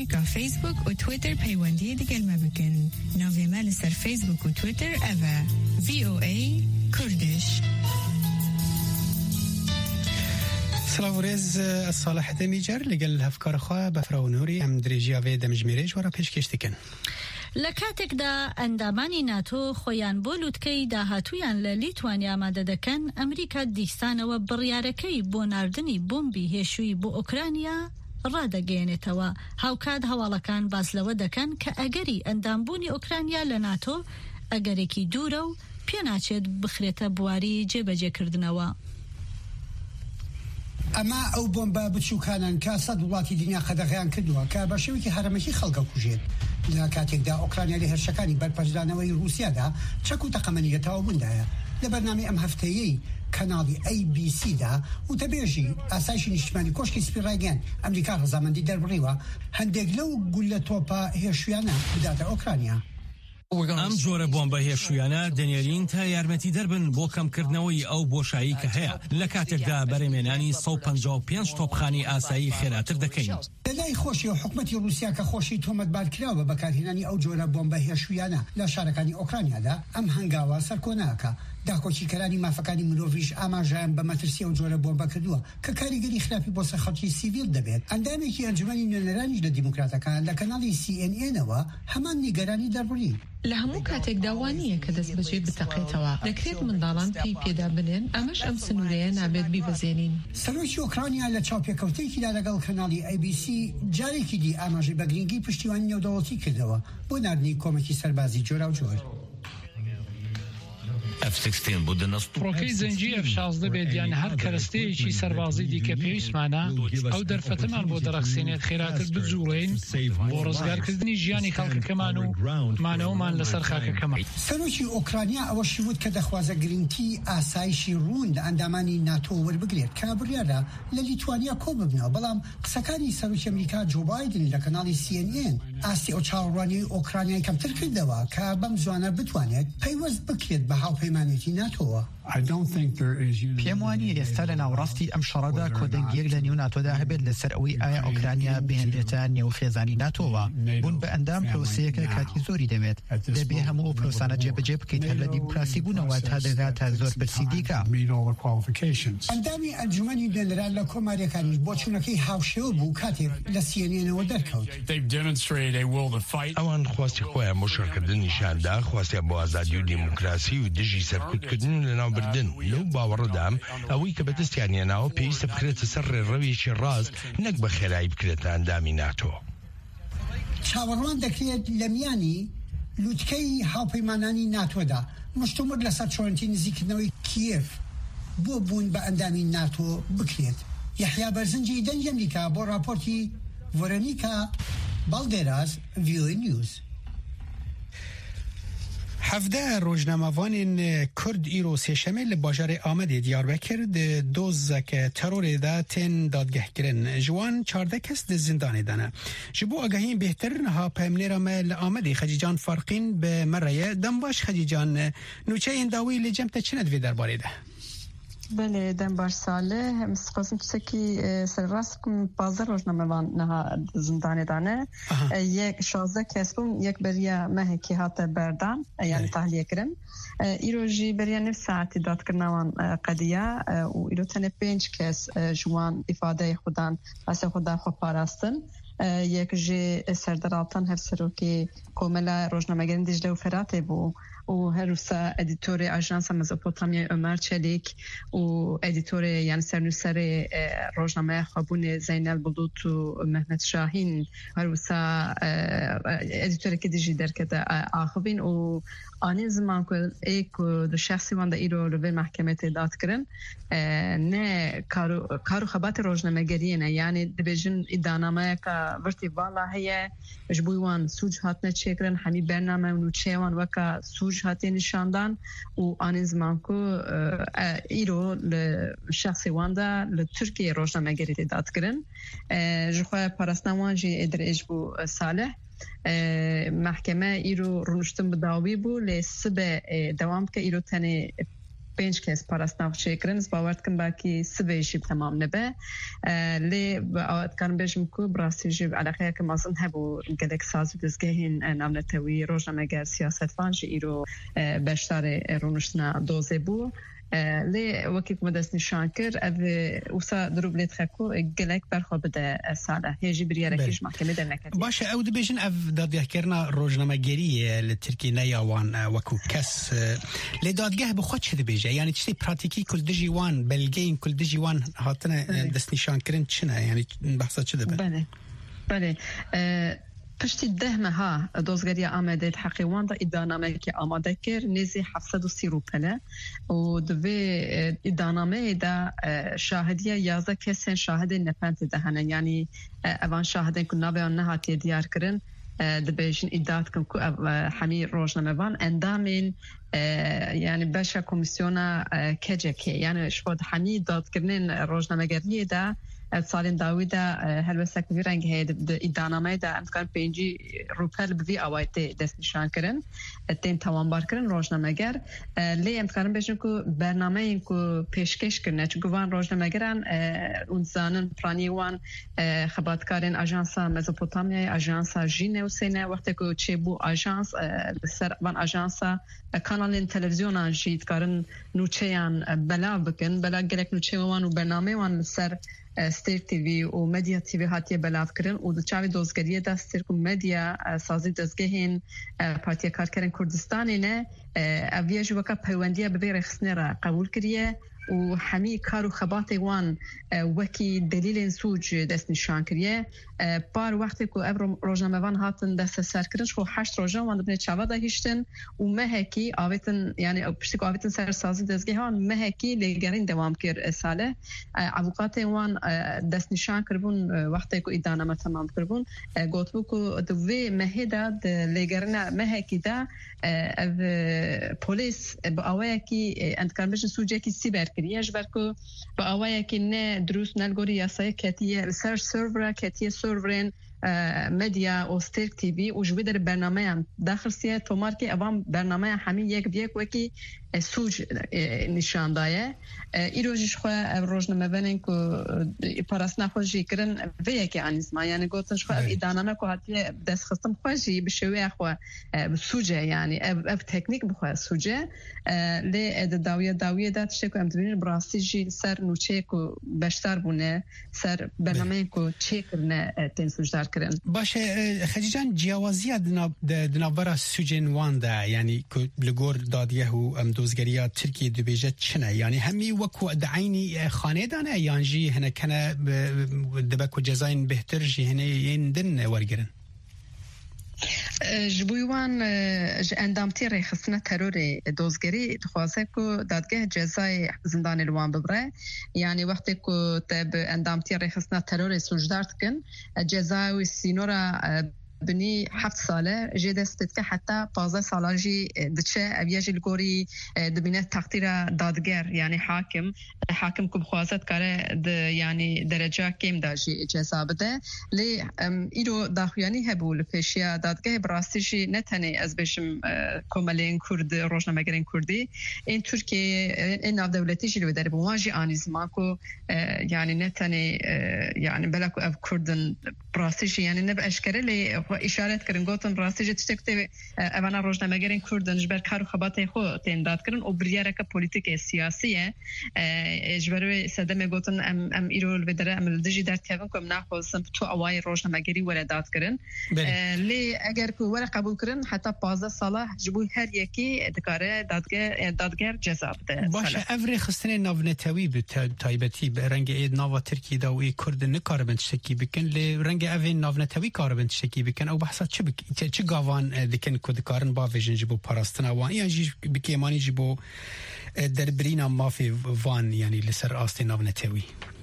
کا فیسبوک و تویتر پیوندی دیگل مبکن. ناوی ما لسر فیسبوک و تویتر اوه VOA کردش. سلام ورز صالح دمیجر لگل هفکار خواه بفراونوری هم دریجی آوه دمجمیرش ورا پیش کشتکن. لکاتێک دا ئەندامانی ناتۆ خۆیان بۆ لووتکەی داهاتوویان لە لیتوانیا ئامادە دەکەن، ئەمریکا دیسانەوە بڕیارەکەی بۆ ناردنی بۆمبی هێشووی بۆ ئۆکرانیا ڕادەگەیەنێتەوە. هاوکات هەواڵەکان باس لەوە دەکەن کە ئەگەری ئەندامبوونی ئۆکرانیا لە ناتۆ ئەگەرێکی دوورە و پێناچێت بخرێتە بواری جێبەجێکردنەوە. ئەمە ئەو بۆمبە بچووکانن کە سەد وڵاتی دنیا قەدەغیان کردووە کە بە شێوەیەکی هەرەمەکی خەڵکە کوژێت. لە کاتێکدا ئۆکرانیا لە هێرشەکانی بەرپەرزدانەوەی رووسیادا چەک و تەقەمەنیەتەوە بوندایە. لە بەرنامەی ئەم هەفتەیەی کەناڵی ABC دا وتەبێژی ئاسایشی نیشتیمانی کۆشکی سپیڕایگەن ئەمریکا ڕەزامەندی دەربڕیوە هەندێک لەو گولە تۆپە هێرشویانە بداتە ئۆکرانیا. ئەم جۆرە بۆمبە هێرشویانە دەنێرین تا یارمەتی دەربن بۆ کەمکردنەوەی ئەو بۆشایی کە هەیە، لە کاتێکدا بەرەمێنانی 155 تۆپخانی ئاسایی خێراتر دەکەین. لەلای خۆشی و حکومەتی رووسیا کە خۆشی تۆمەتبار کراوە بەکارهێنانی ئەو جۆرە بۆمبە هێرشویانە لە شارەکانی ئۆکرانیادا، ئەم هەنگاوە سەرکۆناکە. داکۆچیکەرانی مافەکانی مرۆڤیش ئاماژەیان بە مەترسی ئەو جۆرە بۆمبە کردووە کە کاریگەری خراپی بۆ سەر خەڵکی سیڤیل دەبێت. ئەندامێکی ئەنجومەنی نوێنەرانیش لە دیموکراتەکان لە کەناڵی CNN-ەوە هەمان نیگەرانی دەربڕی. لە هەموو کاتێکدا وانییە کە دەست بەجێ بتەقێتەوە، دەکرێت منداڵان پێی پێدا بنێن، ئەمەش ئەم سنوورەیە نابێت بیبەزێنین. سەرۆکی ئۆکرانیا لە چاوپێکەوتەیەکیدا لەگەڵ کەناڵی ABC جارێکی دی ئاماژەی بە گرنگی پشتیوانی نێودەوڵەتی کردەوە بۆ ناردنی کۆمەکی سەربازی جۆرا و جۆر. فڕۆکەی زەنجی F-16 بێت یان هەر کەرەستەیەکی سەربازی دیکە پێویستمانە ئەو دەرفەتەمان بۆ دەرەخسێنێت خێراتر بجوڵێن بۆ ڕزگارکردنی ژیانی خەڵکەکەمان و مانەوەمان لەسەر خاکەکەمان. سەرۆکی ئۆکرانیا ئەوەشی وت کە دەخوازە گرنگی ئاسایشی ڕوون لە ئەندامانی ناتۆ وەربگرێت کە بڕیارە لە لیتوانیا کۆ ببنەوە. بەڵام قسەکانی سەرۆکی ئەمریکا جۆ بایدن لە کەناڵی CNN ئاستی ئەو چاوەڕوانی ئۆکرانیای کەمتر کردەوە کە بەم زوانە بتوانێت پەیوەست بکرێت بە هاوپەیمانێتی ناتۆوە. پێم وانیە ئێستا لە ناوڕاستی ئەم شەڕەدا کۆدەنگیەک لە نێو ناتۆدا هەبێت لەسەر ئەوەی ئایا ئۆکرانیا بهێنرێتە نێو خێزانی ناتۆوە. بوون بە ئەندام پرۆسەیەکە کاتی زۆری دەوێت، دەبێ هەموو پرۆسانە جێبەجێ بکەیت هەر لە دیموکراسی بوونەوە تا دەگاتە زۆر برسی دیکە. ئەندامی ئەنجومەنی نوێنەران لە کۆماریەکانی بۆ چوونەکەی هاوشێوە بوو کاتێک لە CNN-ەوە دەرکەوت. ئەوان خواستی خۆیان بۆ شەڕکردن نیشاندا، خواستیان بۆ ئازادی و دیموکراسی و دژی سەرکوتکردن و لەناوبردن. لەو باوەڕەدام ئەوەی کە بەدەستیانێناوە پێویستە بکرێتە سەر ڕێڕەوێکی ڕاست، نەک بە خێرایی بکرێتە ئەندامی ناتۆ. چاوەڕوان دەکرێت لە میانی لووتکەی هاوپەیمانانی ناتۆدا مشتومڕ لەسەر چۆنتی نزیکردنەوەی کیف بۆ بوون بە ئەندامی ناتۆ بکرێت. یحیا بەرزنجی دەنگی ئەمریکا بۆ راپۆرتی ڤۆرۆنیکا باڵدێراز VOA News. هەفتە ڕۆژنامەوانین کورد ئیرۆ سێشەمە لە باژارێ ئامەدێ دیاربەکر دۆزەکە تەرۆرێدا تێن دادگەهکردن جوان 14 کەس لە زیندانێدانە. ji bo agahiyên bêhtir niha peyamnêra me li Amedê Xecîcan Farqîn bi me re ye. Dem baş Xecîcan, nûçeyên dawî li cem te çi ne divê derbarê de? بله دم بار ساله هم سقاسم چکی سر راست کم 15 روزنامه‌وان نها زندانی دانه یک 16 کسبم یک بریا مهکی هات بردان یعنی تحلیه کرم ایروجی بریا نف ساعتی داد کرنوان قضیه و ایرو تنه 5 کس جوان ifade خودان واسه خودان خو پاراستن یک جی سردرالتان هف سروکی کوملا روزنامه‌گرین دیجله و فراته بو و هروسا ادیتور آژانس مزوپوتامیا عمر چلیک و ادیتور یعنی سرنوسر روزنامه خابون زینل بلوط و مهمت شاهین هروسا ادیتور که دیجی درکده آخوین و آنی زمان که ایک دو شخصی وانده ایرو رو به محکمه داد کرن نه کارو خبات روزنامه گریه یعنی دبیجن ادانامه که ورتی والا هیه جبویوان سوج هات نچکرن همی برنامه و نوچهوان وکا سوج هاتی نشاندن و آن زمان که ایرو شخصی وانده لترکیه روزنامه گریه داد کرن جخواه پرستنوان جی ادرج بو صالح محکمه ایرو رونشتن بداوی بو لسبه دوام که ایرو تنه 5 کس پاراستناف چیکرن باورت کن باکی سویشی تمام نبه لی باورت کن بجم کو براستی جیب علاقه که مازن هبو گلک سازی دزگهین نامنتوی روزنامه‌گر سیاستوان جی ایرو بشتار رونشنا دوزه بو لی وکی که مدست نشان کرد اوسا دروب لیت خکو گلک برخوا بده ساله هیجی بریاره کش محکمه در نکتی باشه او دبیجن اف دادگه کرنا روزنامه‌گری لترکی نیاوان وکو کس لی دادگه بخود چه دبیجه یعنی چی پراتیکی کل دجیوان بلگین کل دجیوان هاتنه دست نشان کردن چنه یعنی بحثا چه دبه بله پشتی 10 ماه دوزگری آمده حقیقت ادانامه که آماده کرد نزی 730 روپله و دوی ادانامه دا شاهدیه 11 کسین شاهد نپنت دهنه یعنی اوان شاهدین که نابه آن نهاتی دیار کرن دبیشن ادات کن که همی روزنامه‌وان اندامین یعنی بشه کمیسیونا کجکی یعنی شود همی داد کردن روزنامه‌گری دا سالین داویدا هلوسک وی رنگ هید ادانامه دا امکان 5 روپل بوی اوایت دست نشان کردن تیم تمام بار کردن روزنامه‌گر لی امکان بشن که برنامه این که پیشکش کردن چون وان روزنامه‌گران اون زانن پرانی وان خبرکارن آژانسا مزوپوتامیا آژانسا جینه و سینه وقتی که چه بو آژانس سر وان آژانسا کانال تلویزیون جیت کارن نوچهان بلا بکن بلا گلک نوچه وان و برنامه وان سر ستیر تیوی و مدیا تیوی هاتیه بلاف کردن و دوچاوی دوزگریه دا ستیر که مدیا سازی دزگهین پارتیا کارکرین کردستانی نه اویه جوکا پیوندیه ببیر خسنه را قبول کریه و همی کار و خبات وان وکی دلیل سوج دست نشان کریه بار وقتی که اب روزنامه‌وان هاتن دست سر کردن خو 8 روزا وان دبن چاوادا هیشتن و مهکی آویتن یعنی پشتی که آویتن سر سازی دزگه هان مهکی لگرین دوام کر ساله ابوقات وان دست نشان کربون وقتی که ادانامه تمام کربون گوتبو که دوی مهدا لگرین مهکی دا پلیس با آوایی که انتکار بشن سوجه که سیبر کریه جبرکو با آوایی که نه دروس نلگوری یاسای کتیه سر سرور کتیه سرورین مدیا و سترک تیوی و جوی در برنامه هم داخل سیه تومار که اوام برنامه همین یک بیک وکی سوج نشان دایه ایروجش خواه روزنامه بنین که پاراستنا خوشی کرن و یکی آنیزما یعنی گوتنش خواه ادانامه که حتی دست خستم خوشی بشوی خواه سوجه یعنی اف تکنیک بخواه سوجه لی داویه داتشه که امتبینی براستی جی سر نوچه که بشتر بونه سر برنامه که چه کرنه تین سوجدار کرن باشه خدیجان جیاوازی دنابرا سوجین وانده یعنی که لگور دادیه و دوزگریات ترکیه دبیجه چنه یعنی همی وکو دعینی خانه دانه یعنی هنه کنه دبکو جزاین بهتر جی هنه این دن ورگرن جبویوان اندامتی ریخستنه ترور دوزگری خواسته که دادگاه جزای زندان الوان ببره یعنی وقتی که تب اندامتی ریخستنه ترور سوجدارت کن جزای سینورا بني 7 ساله جي دستت حتى 15 ساله جي دتشه ابياجي الكوري دبينه تقدير دادگر يعني حاكم كم خوازت كاره يعني درجه كم داجي جزا بده لي ايرو داخياني هبول بيشيا دادگه براستيجي نتني از بشم كومالين كرد روزنامه‌گرین كردي ان تركيا ان دولتي جي در بواجي انيزماكو يعني نتني يعني بلاكو اف كردن براستيجي يعني نب اشكره لي اشارت کردن گفتن راستی جت تکته اوانا روزنامه‌گرین کردن جبر کارو خبات خو تنداد کردن او بریاره که پلیتیک سیاسیه جبر صدمه گفتن ام ایرول بدره ام دجی در تیون کم نخواستم تو اوای روزنامه‌گری ولادت کردن لی اگر کو ور قبول کردن حتی 15 ساله جبو هر یکی دکاره دادگر جزا بده باشه افری خستنه ناونتوی به تایبتی به رنگ اید ناوا ترکی دا و کرد نکاربند شکی بکن لی رنگ اوی ناونتوی کاربند شکی بکن او بحثا چه گاوان دکن کدکارن با ویژن جبو پاراستنا وان یا جی بکیمانی جبو در برینا مافی وان یعنی لسر آستی ناونتوی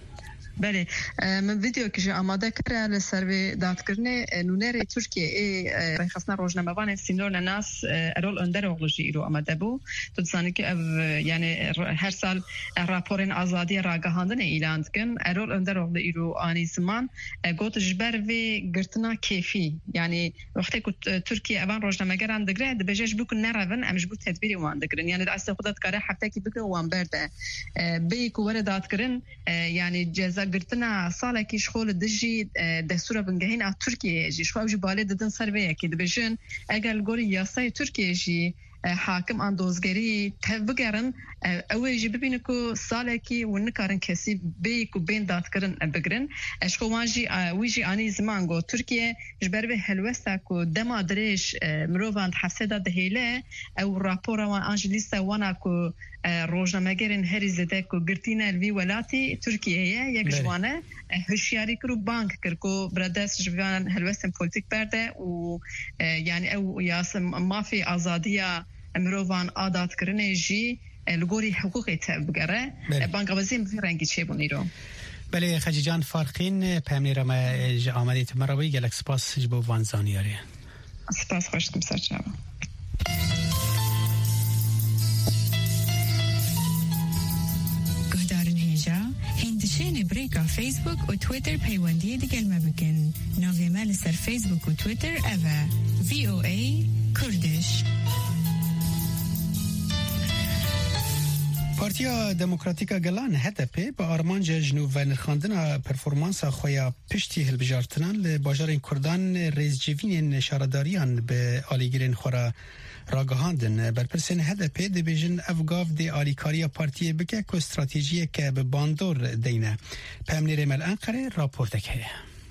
بله من ویدیو که جا آماده کرده لسروی داد کرنه نونر ترکیه رخصنا روزنامه‌وان سینور لناس ارول اندر اغلوجی ایرو آماده بو تو دزانی که یعنی هر سال راپورن آزادی راگهاندن اعلان کن ارول اندر اغلو ایرو آنی زمان گوت جبر و گرتنا کیفی یعنی وقتی که ترکیه اوان روزنامه‌گران دگره دبجش بکن نرون امش بود تدبیری وان دگرن یعنی دست خودت کاره هفته کی بکن وان برده بی کوره داد کرن یعنی جزا گرتنا ساله کی شغل دجی دستور بنگهین از ترکیه جی شو باله ددن سرویه کی دبجن اگر گوری یاسای ترکیه جی حاکم اندوزگری تبگرن اوجی ببینه کو ساله کی ونکارن کسی بی کو بین داد کرن بگرن اشخوانجی ویجی آنی زمان گو ترکیه جبر به هلوستا کو دما درش مروان حفصه دهیله او راپور وان انجلیستا وانا کو روزنامه‌گرین هری زده کو گرتینه الوی ولاتی ترکیه یک جوانه هوشیاری کرو بانک کرکو برادس جوان هلوستن پولیتیک برده و یعنی او یاسم مافی آزادیا مروان عادات کرنه جی لگوری حقوقی تبگره بانک وزیم في رنگی چه بونیرو بله خجیجان فارقین پامنی ما آمدید مروی گلک سپاس جبو وانزانیاری سپاس خوشتم سرچاو هندشين بريكا فيسبوك وتويتر بيواندية ديجال ما بكن نوفي مال سر فيسبوك وتويتر أفا VOA كردش پارتیا دموکراتیکا گلان HDP با آرمانج جنوب و نرخاندن پرفورمانس خویا پشتی هلبجارتنان لباجار کردان ریز جوین نشارداریان به آلیگرین خورا راگهاندن برپرسین HDP دیویژن افگاف دی آلیکاریا پارتی بکه که استراتیجیه که به باندور دینه پامنی ریمل انقره راپورته که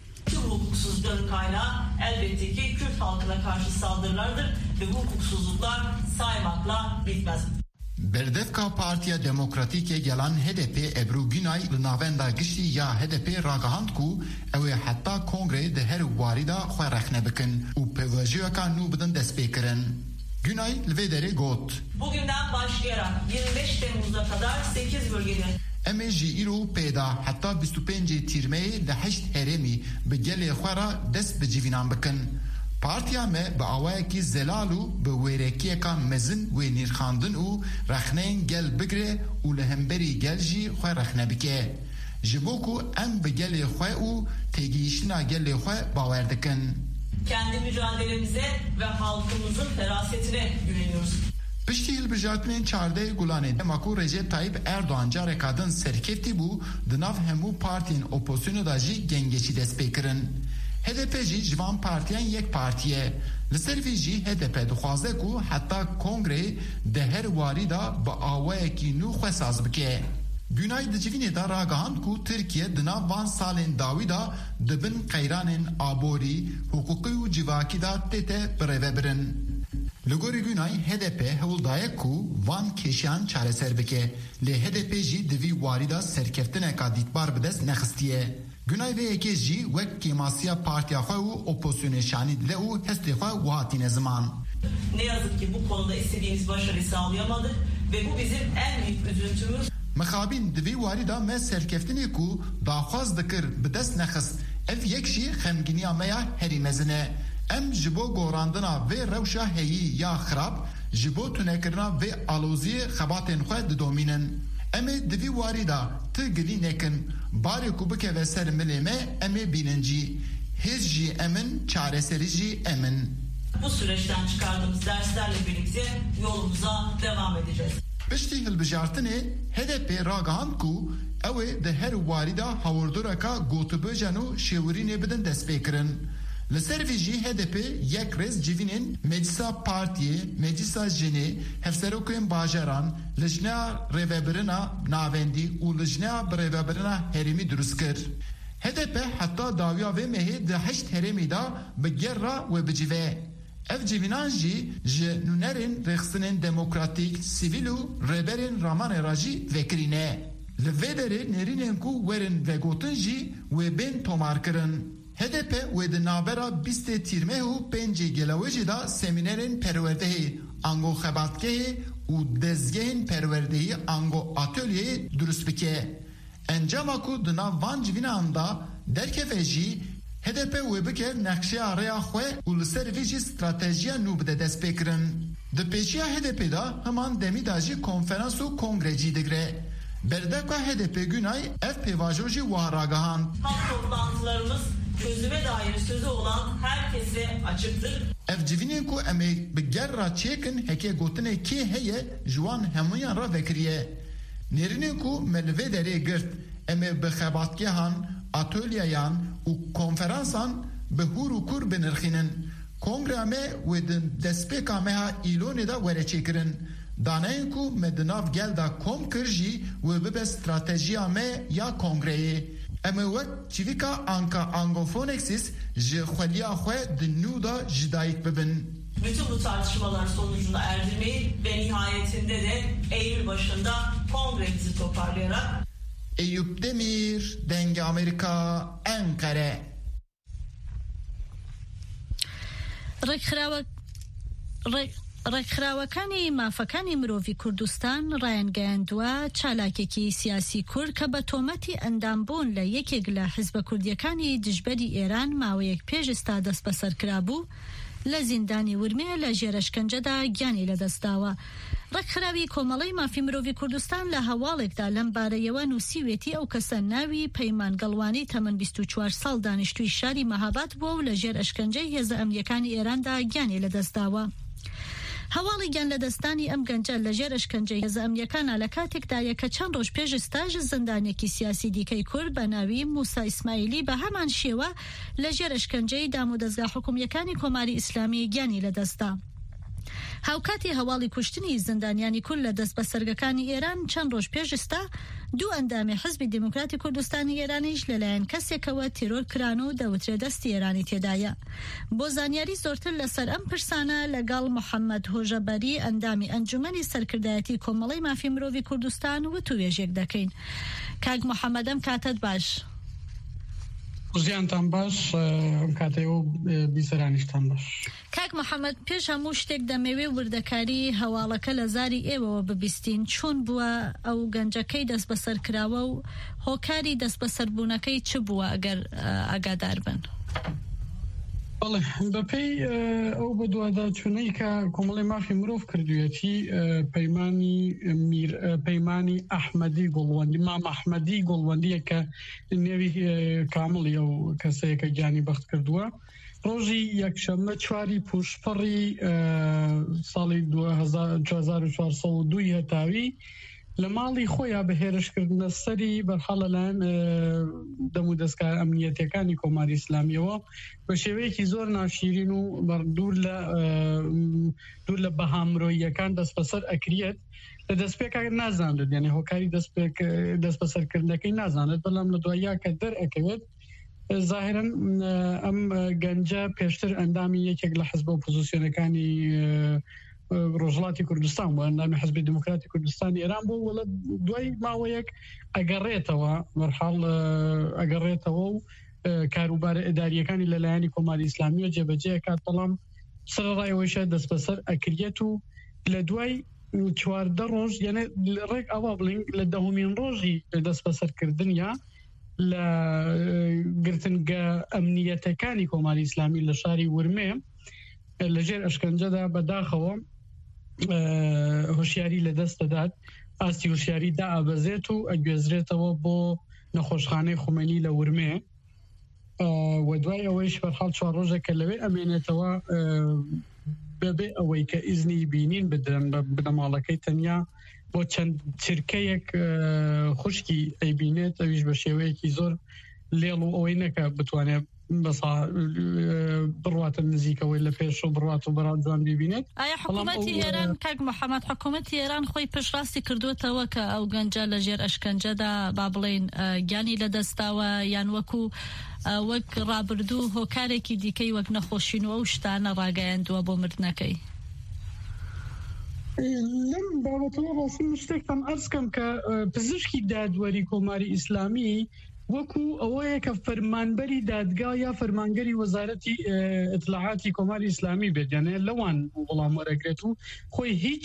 Bu hukuksuzlukların kaynağı elbette ki Kürt halkına karşı saldırılardır ve bu hukuksuzluklar saymakla bitmez. Berdevka Partiya Demokratike gelan HDP Ebru Günay navenda gişti ya HDP ragahand ku ew hatta kongre de her warida xwe rexne bikin û pevajiyeka nû bidin destpêkirin. Günay li derê got. Bugünden başlayarak 25 Temmuz'a kadar 8 bölgede em jî îro pêda heta 25 Tîrmeyê li heşt herêmî bi gelê xwe ra dest bi civînan bikin. Partiya me bi awayekî zelal û bi wêrekiyeka mezin wê nîrxandin û rexneyên gel bigire û li hemberî gel jî xwe rexne bike. Ji bo ku em bi gelê xwe û têgihîştina gelê xwe bawer dikin. Kendi mücadelemize ve halkımızın ferasetine güveniyoruz. Piştî hilbijartinên çardeyê Gulanê Demaku Recep Tayyip Erdoğan careka din serkeftî bû di nav hemû partiyên opozisyonê da jî gengeçî destpêkirin. HDP jî ji van partiyan yek partiye. Li ser vî jî HDP dixwaze ku heta kongreyê di her warî da bi awayekî nû xwe saz bike. Günay di civînê da ragihand ku Tirkiye di nav van salên dawî da dibin qeyranên aborî, hukukî û civakî da tête birêvebirin. Li gorî Günay HDP hewl daye ku van kêşiyan çareser bike. Lê HDP jî di vî warî da serkeftineka dîtbar bi dest nexistiye. Günay ve yekê jî wek kêmasiya partiya xwe û opozisyonê şanî dile û hestê xwe wihatîne ziman. Ne yazık ki bu konuda istediğimiz başarıyı sağlayamadık ve bu bizim en büyük üzüntümüz. Mixabîn di vî warî da me serkeftinê ku daxwaz dikir bi dest nexist ev yek jî xemgîniya me ya herî mezin e. Em ji bo gorandina vê rewşa heyî ya xirab ji bo tunekirina vê aloziyê xebatên xwe didomînin. Em ê di vî warî da ti gilî nekin barê ku bikeve ser milê me em ê bînin jî hêz jî emin çareserî jî emin. Bu süreçten çıkardığımız derslerle birlikte yolumuza devam edeceğiz. Piştî hilbijartinê HDP ragihand ku ew ê di her warî da hawerdoreka gotûbêjan û şêwirînê bidin destpêkirin. Li ser vî jî HDP yek rêz civînên Meclisa Partiyê, Meclisa Jinê, Hevserokên Bajaran, Lijneya Rêvebirina Navendî û Lijneya Birêvebirina Herêmî durust kir. HDP heta dawiya vê mehê di heşt herêmî da bi gerra we bicive. Ev civînan jî ji nûnerên rêxistinên demokratîk, sivîl û rêberên ramanê ra jî vekirîne. Li vê derê nêrînên ku werin vegotin jî wê bên tomarkirin. HDP wê di navbera 20 Tîrmeh û 5 Gelawê jî da semînerên perwerdehê, ango xebatkehê û dezgehên perwerdehî ango atölyeyê durust bike. انجام کو دنا وان جوینان دا درکه جی HDP و بکر نقشه آریا خواه و لسر ویجی استراتژیا نو بده دست بکرن. ده پیشیا HDP دا همان دمی داجی کنفرانس و کنگرجی دگره. Berdeka HDP Günay ev pevajoji waharagahan. Halk toplantılarımız çözüme dair sözü olan herkese açıktır. Ev civinin ku emek bi gerra çekin heke gotine ki heye juan hemuyan ra vekriye. Nerinin ku melve deri girt eme bi xebatgehan, atölyeyan u konferansan bi huru kur binirxinin. Kongre me ve despeka meha ilone da were çekirin. دانین کو مدناف گل دا کم کرجی و به استراتژیا me ya kongreye. Eme wek çivika anka anglofonexis ji xweliya xwe di nû da jidayik bibin. Bütün bu tartışmalar sonucunda erdirmeyi ve nihayetinde de Eylül başında kongremizi toparlayarak Eyüp Demir, Denge Amerika, Ankara. ڕێکخراوەکانی مافەکانی مرۆڤی کوردستان ڕایانگەیاندووە چالاکێکی سیاسی کورد کە بە تۆمەتی ئەندامبوون لە یەکێک لە حیزبە کوردیەکانی دژبەری ئێران ماوەیەک پێش ئێستا دەست بەسەر کرابوو لە زیندانی ورمێ لە ژێرەشکەنجەدا گیانی لەدەستداوە. ڕێکخراوی کۆمەڵەی مافی مرۆڤی کوردستان لە هەواڵێکدا لەم بارەیەوە نووسیوێتی ئەو کەسە ناوی پەیمان گەڵوانی تەمەن 24 ساڵ دانیشتووی شاری مەهاباد بووە و لە ژێر ئەشکەنجەی هێزە ئەمنیەکانی ئێراندا گیانی لەدەستداوە. هەواڵی گیان لەدەستانی ئەم گەنجە لە ژێر ئەشکەنجەی هێزە ئەمنیەکانە لە کاتێکدایە کە چەند ڕۆژ پێش ستاژ زندانێکی سیاسی دیکەی کورد بە ناوی موسا ئیسماعیلی بە هەمان شێوە لە ژێر ئەشکەنجەی دام و دەستگا حکوومیەکانی کۆماری ئیسلامی گیانی لەدەستدا. هاوکاتی هەواڵی کوشتنی زندانیانی کورد لە دەست بە سەرگەکانی ئێران چەند ڕۆژ پێشستا دوو ئەندامی حزبی دیموکراتی کوردستانی ئێرانیش لەلایەن کەسێکەوە تیرۆر کران و دەوترێ دەستی ئێرانی تێدایە. بۆ زانیاری زۆرتر لەسەر ئەم پرسانە لەگەڵ محەممەد هۆژەبەری ئەندامی ئەنجومەنی سەرکردایەتی کۆمەڵەی مافی مرۆڤی کوردستان و توێژێک دەکەین. کاک محەممەدەم کاتت باش. زیانتان باش، ئەم کاتەوە بیسەرانیشتان باش. کاک محەممەد، پێش هەموو شتێک دەمەوێ وردەکاری هەواڵەکە لە زاری ئێوەوە ببیستین. چۆن بووە ئەو گەنجەکەی دەست بەسەر کراوە و هۆکاری دەست بەسەربوونەکەی چ بووە ئەگەر ئاگادار بن؟ بەڵێ، بەپێی ئەو بە دوواداچوونەی کە کۆمەڵی مافی مرۆڤ کردوویەتی پەیمانی ئەحمەدی گوڵوەندی، مام ئەحمەدی گوڵوەندیە کە نێوی کامڵی ئەو کەسەیە کە گیانی بەخت کردووە، ڕۆژی یەکشەممە 4 پوشپەڕی ساڵی 2402 هەتاوی لە ماڵی خۆیان بە هێرشکردنە سەری بەرحەڵ لەلایەن دەم و دەستگا ئەمنیەتەکانی کۆماری ئیسلامیەوە بە شێوەیەکی زۆر ناشیرین و دوور لە بەهامرۆییەکان دەست بەسەر ئەکرێت لە دەستپێکە نازانێت، یعنی هۆکاری دەست بەسەرکردنەکەی نازانێت، بەڵام لە دواییا کە دەرئەکەوێت ظاهرا ئەم گەنجە پێشتر ئەندامی یەکێک لە حزب ئۆپۆزیسیۆنەکانی ڕۆژهەڵاتی کوردستان بۆ ئەندامی حزبی دیموکراتی کوردستانی ئێران بۆ وڵە دوای ماوەیەک ئەگەڕێتەوە مەرحاڵ ئەگەڕێتەوە و کاروبارە ئەداریەکانی لەلایەنی کۆماری ئیسلامیە جێبەجێ کات، بەڵام سەرڕایەوەیشە دەست بەسەر ئەکرێت و لە دوای 14 ڕۆژ، یعنی ڕێک ئەوا بڵین لە 10مین ڕۆژی دەست بەسەرکردنیا لە گرتنگە ئەمنیەتەکانی کۆماری ئیسلامی لە شاری ورمێ لەژێر ئەشکەنجەدا بەداخەوە هۆشیاری لەدەستدات، ئاستی هۆشیاری دائەبەزێت و ئەگوێزرێتەوە بۆ نەخۆشخانەی خومێنی لە ورمێ و دوای ئەوەیش بەرحاڵ 4 ڕۆژێکە لەوێ ئەمێنێتەوە بەبێ ئەوەی کە ئیزنی بینین بدرن بنەماڵەکەی تەنیا بۆ چەند چرکەیەک خوشکی ئەیبینێت، ئەویش بە شێوەیەکی زۆر لێڵ و ئەوەی نەکە بتوانێت بڕواتە نزیکەوەی لە پێش و بڕات و بەڕات جوان ببینێت. ئایا حکوومەتی ئێران، کاک محەممەد، حکوومەتی ئێران خۆی پشتڕاستی کردوێتەوە کە ئەو گەنجە لە ژێر ئەشکەنجەدا با بڵێن گیانی لەدەستاوە یان وەک ڕابردوو هۆکارێکی دیکەی وەک نەخۆشین و ئەو شتانە ڕاگەیاندووە بۆ مردنەکەی؟ لەم بابەتەوە ڕاستی شتێکتان ئەرز کەم کە پزیشکی دادوەری کۆماری ئیسلامی وەکو ئەوەیە کە فەرمانبەری دادگا یا فەرمانگەری وەزارەتی ئیطلاعاتی کۆماری ئیسلامی بێت یانێ لەوان وەڵام وەرەگرێت و خۆی هیچ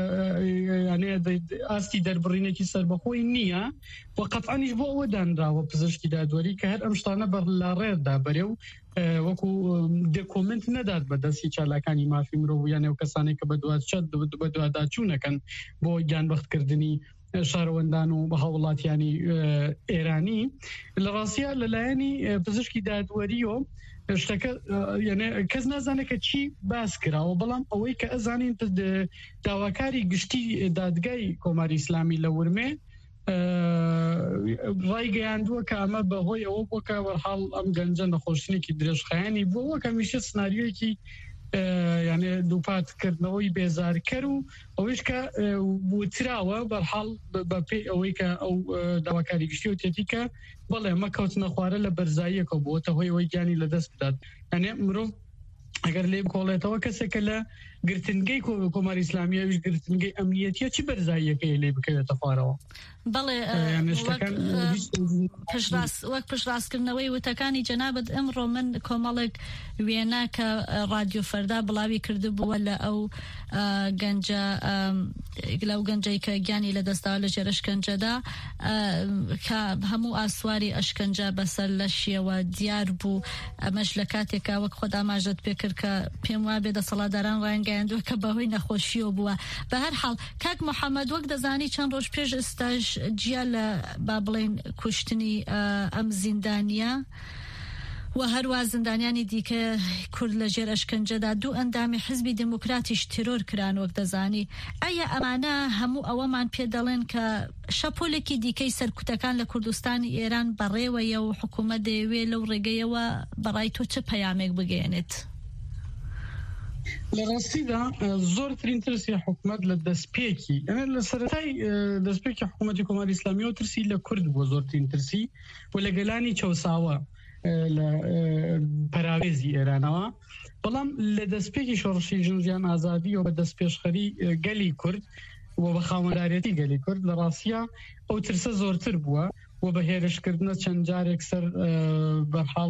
ئاستی دەربڕینێکی سەربەخۆی نییە و قەتعانیش بۆ ئەوە دانراوە پزیشکی دادوەری کە هەر ئەم شتانە بەڕێدا بەرێ و وەکو دۆکومنت نەدات بەدەستی چالاکانی مافی مرۆڤ یانێ و کەسانێک کە بە دوواداچوونەکەن بۆ گیانبەختکردنی شارەوەندان و بە هاوڵاتیانی ئێرانی لە ڕاستیە لەلایەنی پزیشکی دادوەریەوە شتەکە کەس نازانێت کە چی باس کراوە بەڵام ئەوەی کە ئەزانین داواکاری گشتی دادگای کۆماری ئیسلامی لە ورمێ ڕایگەیاندووە کە ئەمە بەهۆی ئەوە بۆکە وەرحاڵ ئەم گەنجە نەخۆشینێکی درێژخایانی بۆەوە کە میشە سناریۆیەکی یعنی دووپاتکردنەوەی بێزارکەر و ئەوەش کە وتراوە بەرحاڵ بەپێی ئەوەی کە ئەو داواکاری گشتی و تێتی کە بەڵێ ئەمە کەوتنە خوارە لە بەرزاییەکە بووەتە هۆی ئەوەی گیانی لەدەست بدات یعنی مرۆڤ ئەگەر لێ بکۆڵێتەوە کەسێکە لە گرتنگەی کۆماری ئیسلامیەویش گرتنگەی ئەمنیەتیە چی بەرزاییەکەی لێ بکەوێتە خوارەوە بەڵێ وەک پشتڕاستکردنەوەی وتەکانی جەنابەت ئەمڕۆ من کۆمەڵێک وێنە کە رادیۆ فەردا بڵاوی کردبووە لە ئەو گەنجە لەو گەنجەی کە گیانی لەدەستاوە لە ژێر ئەشکەنجەدا کە هەموو ئاسواری ئەشکەنجە بەسەر لەشیەوە دیار بوو ئەمەش لە کاتێکا وەک خۆ ئاماژەت پێ کرد کە پێم وابێ دەسەڵاتداران ڕایانگەیاندووە کە بەهۆی نەخۆشیەوە بووە بە هەر حاڵ کاک محەممەد وەک دەزانی چەند ڕۆژ پێش ئێستاش جیا لە با بڵێن کوشتنی ئەم زیندانیە و هەروە زیندانیانی دیکە کورد لە ژێر ئەشکەنجەدا دوو ئەندامی حزبی دموکراتیش تیرۆر کران وەک دەزانی ئایا ئەمانە هەموو ئەوەمان پێ دەڵێن کە شەپۆلێکی دیکەی سەرکوتەکان لە کوردستانی ئێران بەڕێوەیە و حکوومەت دەیەوێت لەو ڕێگەیەوە بەڕای تۆ چه پەیامێک بگەێنێت؟ لە ڕاستیدا زۆرترین ترسی حکوومەت لە دەستپێکی لە سەرەتای دەستپێکی حکوومەتی کۆماری ئیسلامیەوە ترسی لە کورد بووە زۆرترین ترسی و لە گەلانی چەوساوە لە پەراوێزی ئێرانەوە بەڵام لە دەستپێکی شۆڕشی ژنجیان ئازادی و بە دەستپێشخەری گەلی کورد و بە خاوەنداریەتی گەلی کورد لە ڕاستیە ئەو ترسە زۆرتر بووە و بە هێرشکردنە چەند جارێک سەر بەرحاڵ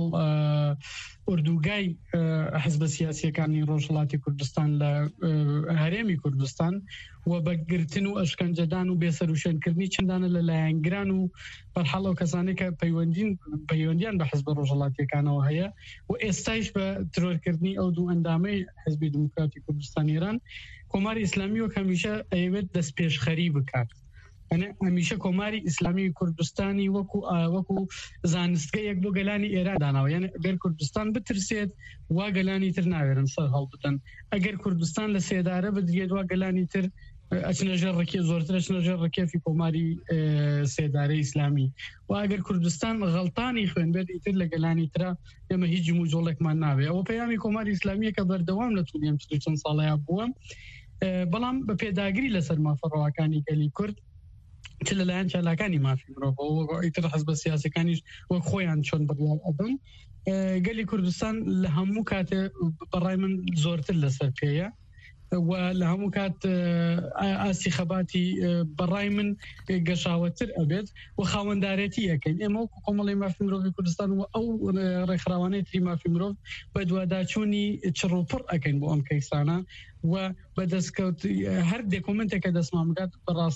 ئوردوگای حزبە سیاسیەکانی ڕۆژهەڵاتی کوردستان لە هەرێمی کوردستان و بەگرتن و ئەشکەنجەدان و بێسەر و شوێنکردنی چەندانە لە لایەنگران و بەرحاڵ ئەو کەسانێک کە پەیوەندیان بە حزبە ڕۆژهەڵاتیەکانەوە هەیە و ئێستایش بە ترۆرکردنی ئەو دوو ئەندامەی حزبی دموکراتی کوردستان ئێران کۆماری ئیسلامی و هەمیشە ئەیەوێت دەستپێشخەری بکات هەمیشە کۆماری ئیسلامی کوردستانی وەکو زانستگەیەک بۆ گەلانی ئێران داناوە یعنی ئەگەر کوردستان بترسێت وا گەلانی تر ناوێرن سەر هەڵبدەن ئەگەر کوردستان لە سێدارە بدرێت وا گەلانی تر ئەچنەژێر ڕێکی زۆرتر ئەچنەژێر ڕێکێفی کۆماری سێدارەی ئیسلامی و ئەگەر کوردستان غەڵتانی خوێنبێت ئیتر لە گەلانی ترا ئێمە هیچ جموجۆڵێکمان ناوێ ئەوە پەیامی کۆماری ئیسلامیە کە بەردەوام لە توولی ئەم چەند ساڵەیە بووە بەڵام بە پێداگری لەسەر مافەڕەوەکانی گەلی کورد چ لەلایەن چالاکانی مافی مرۆڤ ئیتر حزبە سیاسەکانیش وەک خۆیان چۆن بڕیار ئەدەن گەلی کوردستان لە هەموو کاتێ بەڕای من زۆرتر لەسەر پێیە و لە هەموو کات ئاسی خەباتی بەڕای من گەشاوەتر ئەبێت و خاوەندارەتی ئەەکەین ئێمە وەکو کۆمەڵی مافی مرۆڤی کوردستان و ئەو ڕێکخراوانەی تری مافی مرۆڤ بە دوواداچوونی چڕوپڕ ئەەکەین بۆ ئەم کەیسانە و بەدەستکەوت هەر دێکۆمنتێکە دەستمان بکات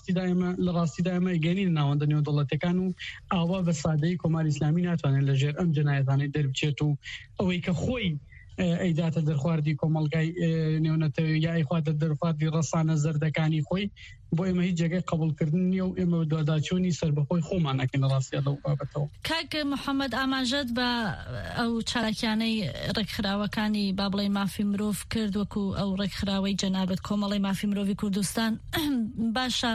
لە ڕاستیدا ئێمە ئەگەینی ناوەندە نێودەوڵەتەکان و ئاوا بە سادەی کۆماری ئیسلامی ناتوانێت لەژێر ئەم جەنایەتانەی دەربچێت و ئەوەی کە خۆی ئەیداتە دەرخواردی کۆمەلگای نێونەتەوەی یا ئەیخواتە دەرخواردی ڕەسانە زەردەکانی خۆی بۆ ئێمە هیچ جێگەی قبولکردن نیە و ئێمە دوواداچوونی سەربەخۆی خۆمان نەکەین لە ڕاستیە لەو بابەتەوە. کاک محەممەد ئاماژەت بە ئەو چالاکیانەی ڕێکخراوەکانی با بڵێ مافی مرۆڤ کرد وەکو ئەو ڕێکخراوەی جەنابەت کۆمەڵی مافی مرۆڤی کوردستان باشە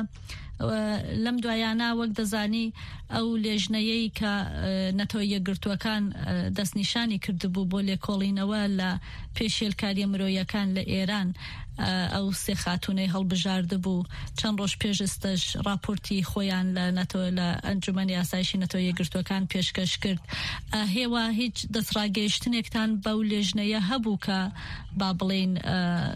لەم دوایانە وەک دەزانی ئەو لێژنەیەی کە نەتەوە یەکگرتووەکان دەستنیشانی کردبوو بۆ لێکۆڵینەوە لە پێشێلکاریە مرۆیەکان لە ئێران ئەو سێ خاتونەی هەڵبژاردە بوو چەند ڕۆژ پێشستش راپۆرتی خۆیان لە نەتەوە لە ئەنجومەنی یاسایشی نەتەوە یەکگرتووەکان پێشکەش کرد هێوا هیچ دەستڕاگەیشتنێکتان بەو لێژنەیە هەبوو کە با بڵێن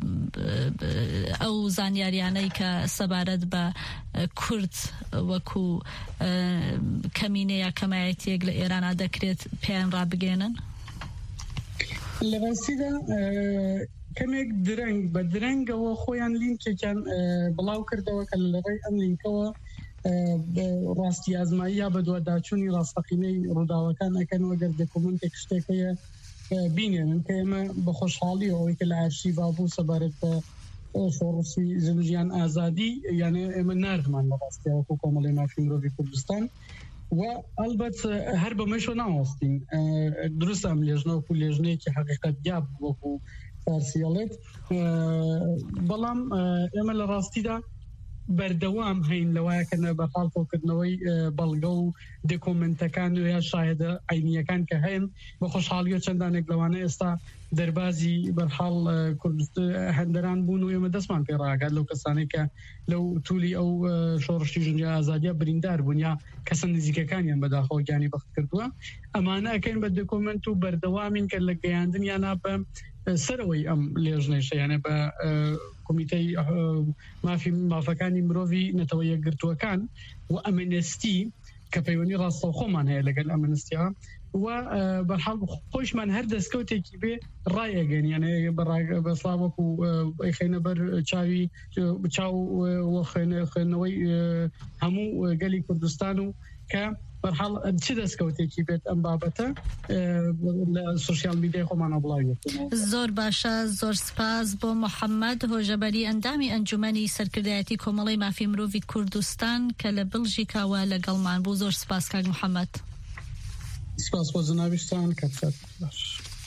ئەو زانیاریانەی کە سەبارەت بە کورد وەکو کەمینەیە کەمایەتیەک لە ئێرانە دەکرێت پێیان ڕابگەێنن؟ لە ڕاستیدا کەمێک درەنگ بە درەنگەوە خۆیان لینکێکیان بڵاو کردەوە کە لەڕێی ئەم لینکەوە ڕاستی ئازمایی یا بە دووەداچوونی ڕاستەقینەی ڕووداوەکان ئەکەن وەگەر دۆکومنتێک شتێکەیە بینێنن کە ئێمە بە خۆشحاڵی ئەوەی کە لە ئارشیڤا بوو سەبارەت بە شۆڕشی زنجیان ئازادی یانە ئێمە نردمان لە ڕاستیەوەکو کۆمەڵی مافی مرۆڤی کوردستان و ئەلبەت هەر بەمەشۆ ناوەستین دروست ئەم لێژنەوەکو لێژنەیەکی حەقیقەت یاب وەکو فارسیەڵێت بەڵام ئێمە لە ڕاستیدا بەردەوام هەین لەوایە کە بەرحاڵ کۆکردنەوەی بەڵگە و دۆکۆمنتەکان و یا شاهدە عینیەکان کە هەن بە خۆشحاڵیە چەندانێک لەوانە ئێستا دەربازی بەرحاڵ هەندەران بوون و ئێمە دەستمان پێ ڕاگات لەو کەسانێک کە لەو توولی ئەو شۆڕشی ژنجە ئازادیە بریندار بوون یا کەسە نزیکەکانیان بەداخەوە گیانی بەخت کردووە ئەمانە ئەکەین بە دۆکۆمنت و بەردەوامین کە لە گەیاندن یانە بە سەرەوەی ئەم لێژنەیشە یانە بە کۆمیتەی مافەکانی مرۆڤی نەتەوە یەکگرتووەکان و ئەمەنستی کە پەیوەندی ڕاستەوخۆمان هەیە لەگەل ئەمەنستیە و بەرحاڵ خۆشمان هەر دەستکەوتێکی بێ ڕایەگەن یانە بەسڵاوەکو خێنە بەر چاوی چاو خوێنەوەی هەموو گەلی کوردستان و کە بەرحاڵ چ دەستکەوتێکی بێت ئەم بابەتە لە سوشیال میدیای خۆمانە بڵاوی. زۆر باشە، زۆر سپاس بۆ محەممەد هۆژەبەری ئەندامی ئەنجومەنی سەرکردایەتی کۆمەڵی مافی مرۆڤی کوردستان کە لە بلژیکاوە لەگەڵمان بوو. زۆر سپاس کاک محەممەد. سپاس بۆ جنابیشتان کات باش.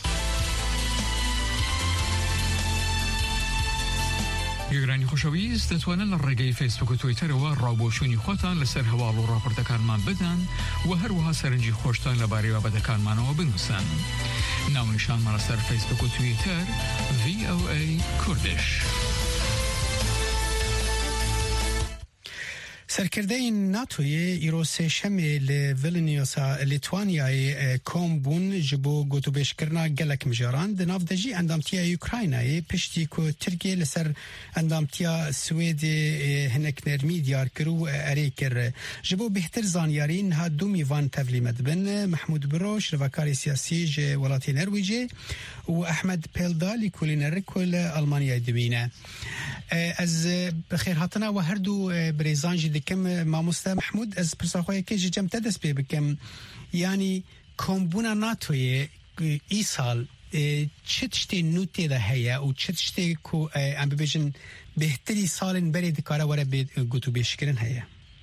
گەگرانی خۆشەویست دەتوانن لە ڕێگەی فیسبوک و تویتەرەوە ڕاوبۆچوونی خۆتان لەسەر هەواڵ و ڕاپۆرتەکانمان بدەن و هەروەها سەرنجی خۆشتان لەبارەی بابەتەکانمانەوە بنووسن. ناونیشانمان لەسەر فیسبوک و تویتەر VOA کوردش. سرکردەی ناتۆیە ئیرۆ سێشەمێ لە ڤیلنیۆسا لیتوانیایە کۆم بوون ji bo gotûbêjkirina gelek mijaran di nav de jî endamtiya Ukraynayê piştî ku Tirkiye li ser endamtiya Swêdê hinek nermî diyar kir û erê kir. Ji bo bêhtir zanyarî niha du mîvan tevlî me dibin Mehmûd Biro şirvekarê siyasî ji welatê Nerwîjê û Ehmed Pêldalî ku lê nerik ku li Almanyayê dibîne. Ez bi xêrhatina we her du birêzan jî dikim mamoste Mehmûd ez pirsaxwayekê ji cem te dest pê bikim yanî kombûna NATOyê îsal çi tiştê nû têde heye û çi tiştê ku em bibêjin bêhtirî salên berê dikare were bê gotûbêjkirin heye.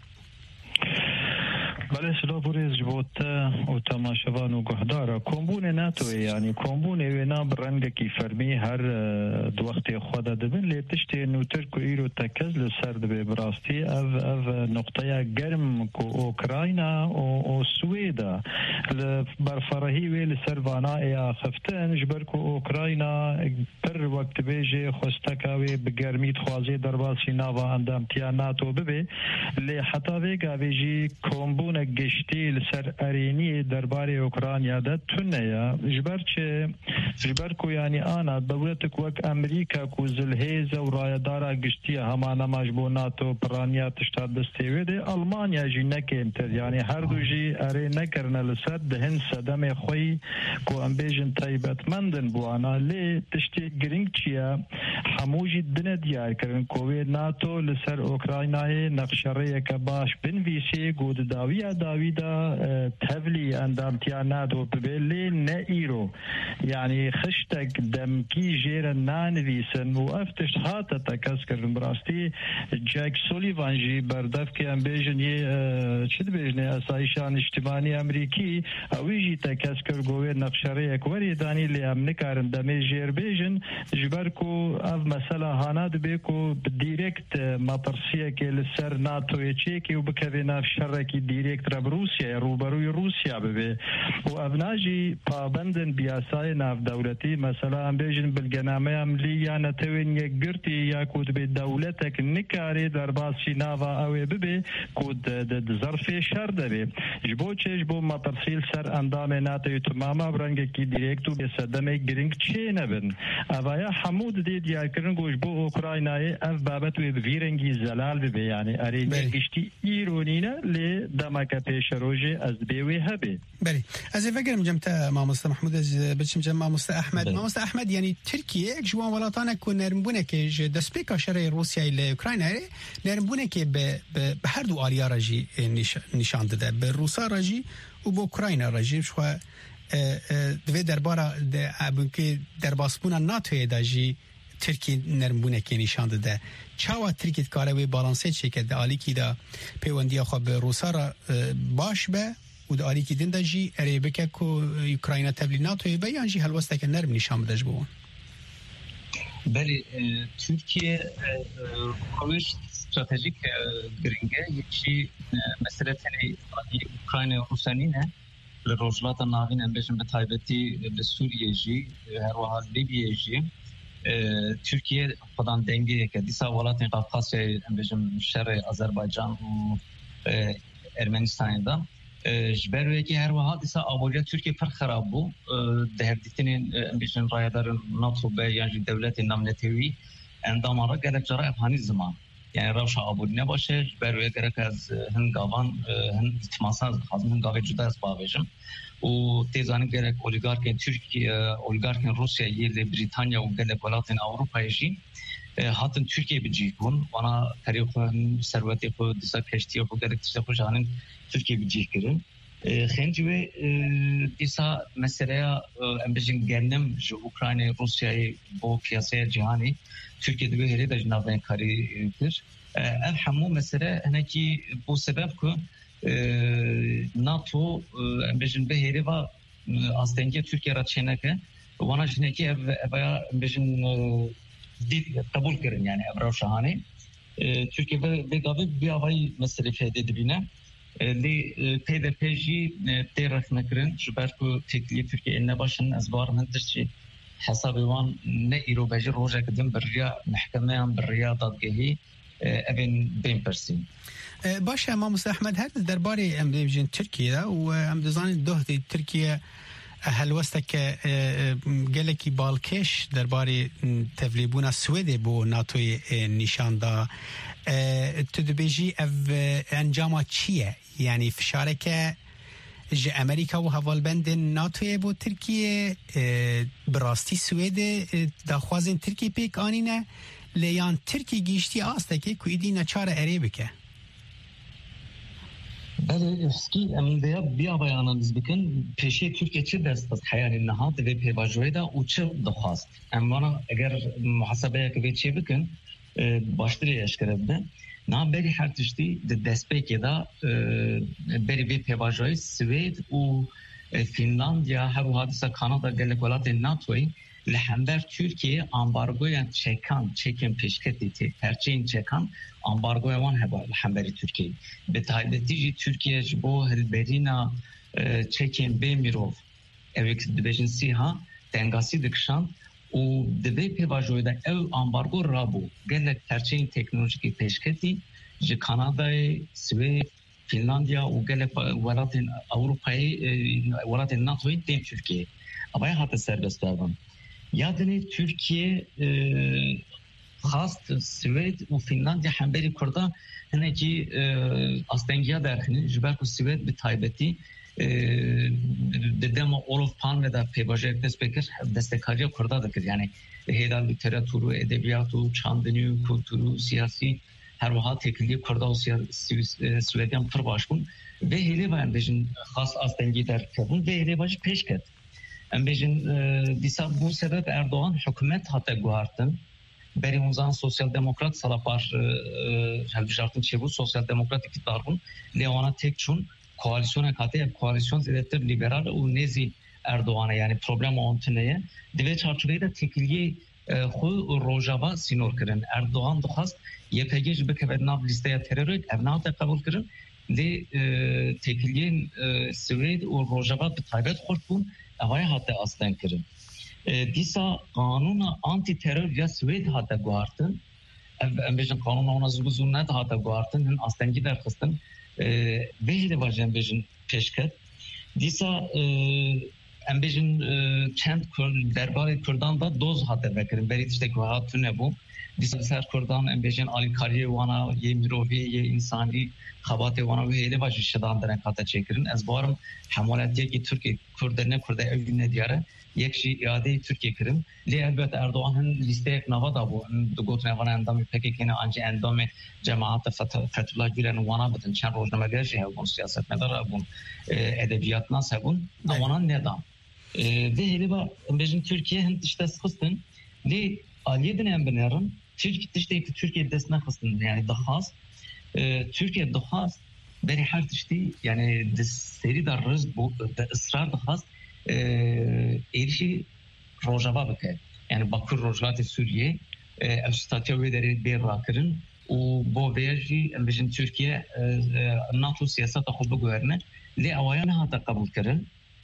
بله سلام بوریز بوده و تماشاوان و گهدارا کمبون ناتوی یعنی کمبون وینا برنگ کی فرمی هر دو وقت خود دبن لیتشتی نوتر کو ایرو تکز لسرد به براستی او نقطه گرم کو اوکراینا و سویدا برفراهی وی لسروانا یا خفتن جبر کو اوکراینا پر وقت بیجه خوستکاوی بگرمید خوازی درباسی ناوا اندامتیا ناتو ببه لی حتا ویگا ویجی کمبون گشتی لسر ارینی درباره اوکراینیا ده تونیا جبر کو یعنی آنا دولت کوک امریکا کو زلهیز و رایدارا گشتی همانا مجبور ناتو پرانیا تشتاد دستیوی ده المانیا جی نکیمتر یعنی هر دو جی اری نکرن لسر دهن صدم خوی کو امبیجن تایبت مندن بوانا لی تشتی گرینگ چیا هموجی دنه دیار کرن کوی ناتو لسر اوکراینای نقشره که باش بنویسی گود داویدا تفلی اندامتیا نادو ببلی نه ایرو یعنی خشتک دمکی جیر نانویسن و افتش هاتا تکس کردن براستی جاک سولیوان جی بردف که ام بیجن یه چید بیجنه اسایشان اجتماعی امریکی اویجی تکس کرد گوه نقشره اکوری دانی لی ام نکارن دمی جیر بیجن جبر کو اف مسئله هانا دبی کو دیرکت مطرسیه که لسر ناتو چی که و بکوی ناف شره که دیرکت پێکترە رووسیا ڕوبەرووی رووسیا ببێ و ئەڤناژی پابندن بیاسای ناودەولەتی مەسەلا ئەم بێژن بلگەنامەیە ملی یا نەتەوێن یەکگرتی یاکوت بێت دەولەتێک نکارێ دەرباسی ناوا ئەوێ ببێ کود زەرفێ شەر دەبێ ji بۆ چێش بۆ مەتەرسیل سەر ئەندامێ ناتەوێت تمامە ڕەنگێکی دیرێکت و بێسەدەمێک گرنگ چێ نەبن ئەڤایە هەموو دێ دیارکردن گۆش بۆ ئۆکراینایە ئەف بابەت وێ بڤیرەنگی زەلال ببێ یعنی ئەرێ گشتی ئیرۆنینە لێ دەمەکە پێشە ڕۆژێ ئەس بێوێ هەبێ بله از وگرم جمتا مامۆستا محمود از بچم جم مامۆستا ئەحمەد یعنی ترکیه یک جوان وڵاتانە کو نەرمبوونێکی دەستپێکا شەڕی رووسیای لە اوکراینای نەرمبوونێکی بە هەردوو ئالیا ڕژی نیشان دەدە بە رووسا ڕژی و بۆ اوکراینە ڕژی شوە دوێ دەربارە ئەبوونکە دەرباسبوونە ناتۆیەدا ژی ترکی نەرمبوونێکی نیشان دەدە چاوە ترکیت کارەوەی باڵانسێ چێکە دە ئالیکیدا پەیوەندیە خۆ بە رووسا باش بە و داریکی دنده جی عربیکه کو اوکراین تبلی ناتوی بیان جی هلوسته که نرم نشان بدش بون. بله ترکیه روش استراتژیک گرینگه یکی مسئله تنی اوکراین و روسانینه لروجلات ناوین امبیشن به تایبتی به سوریه جی هر وحال لیبیه جی ترکیه خودان دنگه که دیسا ولاتین قفقاسیای امبیشن شر آذربایجان و ارمنستان دا جبروی که هر وحال دیسا آبوجه ترکیه پر خراب بو دهردیتین امبیشن رایدار ناتو به یعنی دولت نامنتوی اندام را گرک جرای افغانی زمان یعنی روش آبودی نباشه جبروی گرک از هنگاوان التماسان خواستم هنگاوی جدا از باویجم و تیزانی گرک اولیگارکن ترکیه اولیگارکن روسیه یه بریتانیا و گلک ولاتین اروپایشی هاتن ترکیه بجیکون وانا تاریخ ثروتی خود دیسا کشتی خود گرک تشت خوشانن ترکیه بجیک کرن خنجوی دیسا مسئله امبیشن گرنم جو اوکراین روسیای با پیاسه جهانی ترکیه دوی هری در جنابین کاری کرد اف همو مسئله هنه کی بو سبب که ناتو امبیشن به هری و آستنگی ترکیه را چینه که وانا جنه کی اویا امبیشن دید قبول کردن یعنی ابراو شاهانه ترکیه به گاوی بیاوی مسئله فیده دبینه لی پیدا پیجی تیرف نکرن جبر کو تکلیه ترکیه نباشن از بار هندرچی حسابی وان نه ایرو بجی روزه کدیم بریا محکمه هم بریا دادگاهی اوین بین پرسیم باشه امام احمد هر درباره امبیجن ترکیه و ام دزان دوه ترکیه هلوسته که گلکی بالکش درباره تفلیبون سوئد بو ناتوی نشان دا تدبیجی انجام چیه یعنی فشاره که جه امریکا و حوالبند ناتوی بو ترکیه براستی سوئد داخوازن ترکیه پیک آنینه لیان ترکیه گیشتی آسته که کویدی نچار عربه که بله اسکی امین بیا بیانانیز بکن پیشی ترکیه چه دست از حیان نهاد و پیواجوی دا او چه دخواست اما اگر محاسبه که چه بکن باشتری اشکره بده نه بری هر تشتی دست پیکی دا بری وی پیواجوی سوید و فینلاندیا هر حادثه کانادا گلک ولات ناتوی لحمبر ترکیه امبارگوی چکن پیشکتی ترچین چکن امبارگوی وان هبا لحمبری ترکیه به تایبتی جی ترکیه جبو هلبرینا چکن بمیروف اویک دبیجن سیها دنگاسی دکشان و دبی پیواجوی دا او امبارگو رابو گلک ترچین تکنولوژیکی پیشکتی جی کانادای سوید فینلاندیا و گلک ولات اروپایی ولات ناتوی دین ترکیه ابای هات سربست دادن یادنی ترکیه خاص سوئد و فنلاندیا همبری کرده هنه کی استنگیا درخنی جبر کو سوئد به تایبتی ددم اروپان و در پیواژه دستکاری کرده دکر یعنی هیدال لیتراتور و ادبیات و چاندنی و کلتور و سیاسی هر وها تکلیه کرده و سوئدیان پر باشکن و هیلی باید بجن خاص استنگی در کردن و هیلی باید پیش کرد ام بجن دیسا bu sebep Erdoğan hükümet hatta guartın beri onzan sosyal demokrat salapar helbijartın çebu sosyal demokrat iktidarın leona tekçun koalisyona katı koalisyon zedettir liberal u nezi Erdoğan'a yani problem ontneye deve çarçıveyde tekiliye xu rojava sinor kirin Erdoğan da xast YPG be kevednav listeye terör evnav da kabul kirin لی تکلیین سوید و روجاوا به تایبت خورد بون اوای حتی اصلا کرن دیسا قانون آنتی ترور یا سوید حتی گوارتن ام بیشن قانون اونا زوزونت حتی گوارتن هن اصلا گیدر خستن ویده واجن بیشن پیشکت دیسا ام بیشن چند درباره کردان دا دوز حتی بکرن برید اشته که هاتونه بون دیسا سر کردان ام بیشن آلی کاری وانا یه مروفی یه انسانی خبات وانا ویده واجن شدان درن حتی چکرن از بارم حمالت یکی ترکی کردنه کرده اوینه دیاره یک شی اعاده ترکیه کریم لی البته اردوغان هن لیسته یک نوادا بو دو گوتن وانا اندامی پکیکین آنجی اندام جماعت فتح گیرن وانا بتن چند روزنامه گرشی هبون سیاست مدار هبون ادبیات ناس هبون وانا ندام ده هلی با بیشتر ترکیه هن تشته خستن لی آلیه دنیم بنرن تشته که ترکیه دست نخستن یعنی دخواست ترکیه دخواست بری هر تشتی یعنی دستری در رز بود اصرار دخواست ایرشی روجاوا بکه یعنی باکر روجات سوریه استاتیا و داره بیر را کرن و با ویجی بیشتر ترکیه ناتو سیاست خود بگوهرنه لی اوایان هاتا قبول کرن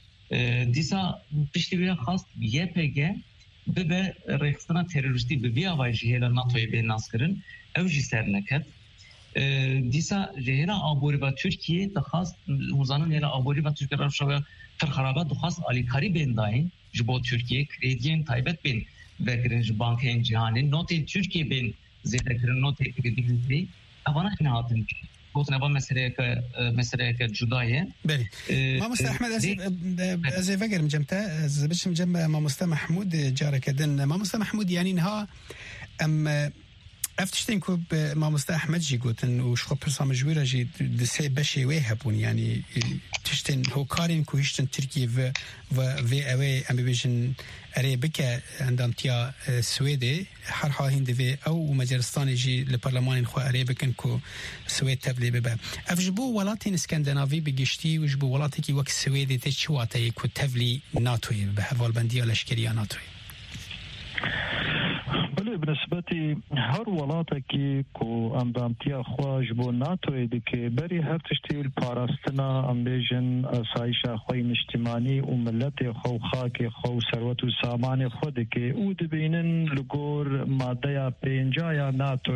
دیسا پشتیوی خواست یه پیگه به ریخستان تروریستی به بیا وایجی هلا ناتوی به ناس کرن اوجی سر نکد دیسا جهرا آبوری با ترکیه دخواست وزانن هلا آبوری با ترکیه روشا تر خرابات دخواست آلیکاری بین داین جبو ترکیه کریدین تایبت بین وگرن جبانکین جهانی نوتی ترکیه بین زیده کرن نوتی کریدیلیتی اوانا خیلی هاتن گفتن با مسئله که جدایه بله ما مست احمد از وگرم جمتا از بشم جم ما مست محمود جاره کدن ما مست محمود یعنی اینها افتشتين كوب ما مست احمد جي قوتن وش خو برسام جويرا جي دسي بشي ويهبون يعني تشتين هو كارين كوهشتن تركي و في اوي ام بيجن اريبكا عندهم تيا سويدي حرحا هند في او مجارستان جي لبرلمان خو اريبكن كو سويد تبلي ببا افجبو ولاتين اسكندنافي بگشتي وجبو ولاتي كي وك سويدي تشواتي كو تبلي ناتوي بهوال بنديه لشكريا ناتوي بنسبتی هر ولاتی کو اندامتیا خواج بو ناتو دکی بری هر تشتیل پاراستنا امبیجن سایش خوی اجتماعی و ملت خو خاک خو ثروت و سامان خود که او دبینن لگور ماده پنجا یا ناتو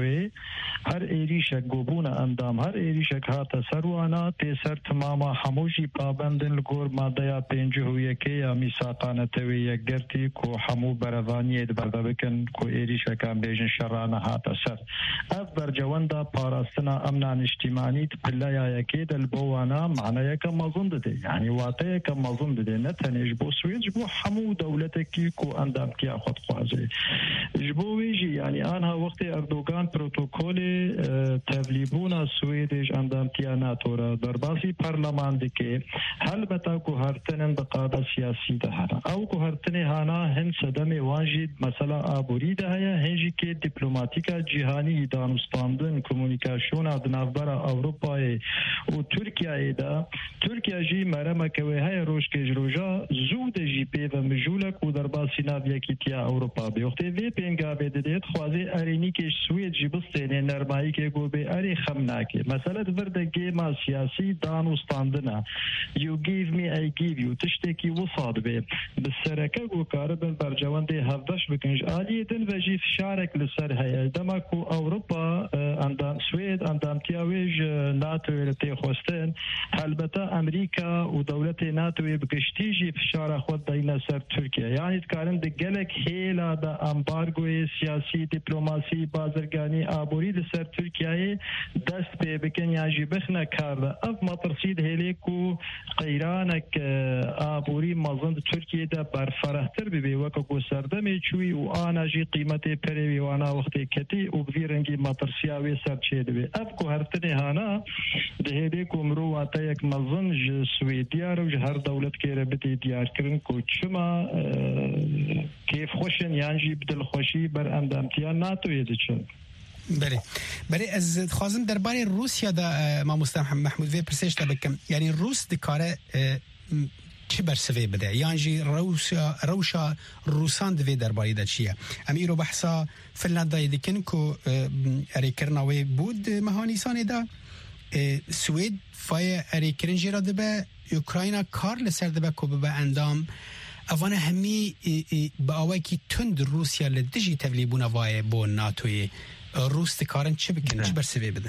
هر ایریشک گوبون اندام هر ایریشک هات سروانا تیسر تماما هموشی پابندن لگور ماده پنجو یکی یا میثاقانه توی یکگرتی کو همو بروانی دبردبکن کو ایریش كان بيجن شرانه هات سر افبر جواندا باراستنا امنا اجتماعي بلايا يكيد البوانا معنى يك مظنددي يعني واتي ك مظنددي نتني جبو سويد جبو حمو دولتك كو اندام كي اخذ خوازي جبو ويجي يعني انا وقت اردوغان بروتوكولي تبليبونا سويدش اندام كي ناتورا درباسي برلمان دكي هل بتاكو هرتنن بقاده سياسي ده او كو هرتني هانا هن صدمه واجد مثلا ابوريده هي هنجی که دیپلماتیکا جهانی دانستاندن کمونیکاسیون ادنافبر اروپا و ترکیه دا ترکیه جی مرمه که های روش که جروجا زود جی پی و مجولک و در باسی ناویا کیتیا اروپا بیوخته وی پینگا بدید خوازی ارینی که سوید جی بستینه نرمایی که گو به اری خمناکه مثلا ورده گیما سیاسی دانستاندنه you give me I give you تشتکی وصاد به بسرکه گو کاربن برجوانده هفدش بکنج آلیدن و جی شارك لسر هي دمكو اوروبا عندهم سويد عندهم تياويج ناتو التي خوستن البته امريكا ودوله ناتو بكشتيجي في شارع خود بين سر تركيا يعني تكارن دجلك هيلا دا امبارغو سياسي دبلوماسي بازرگاني ابوري لسر تركيا دست به بكن ياجي بخنا كار اف ما ترسيد هيليكو قيرانك ابوري مازند تركيا دا برفرهتر بي وكو سردمي چوي و انا جي قيمتي پریوی وانا وقتی کتی او بزیرنگی ماترسیاوی سرچید بی اب کو هرتنی هانا دهیدی کمرو واتا یک مزن سویدیا رو هر دولت که ربطی دیار کرن کو چما کیف خوشن یعنی بدل خوشی بر اندامتیا ناتو یدچن بله از خوازم درباره روسیا دا ما مستم محمود وی پرسش تا بکم یعنی روس دکاره چه برسوی بده یعنی روشا روسان دوی درباره دا چیه امی رو بحثا فنلندا یدکن که اری کرناوی بود مهانیسان دا سوید فای اریکرین جرا دبه اوکراینا کار لسر دبه کو به اندام اوانه همی با اوای کی تند روسیا لدجی تبلیبون وای بو ناتوی روس تکارن چه بکن چه برسوی بدن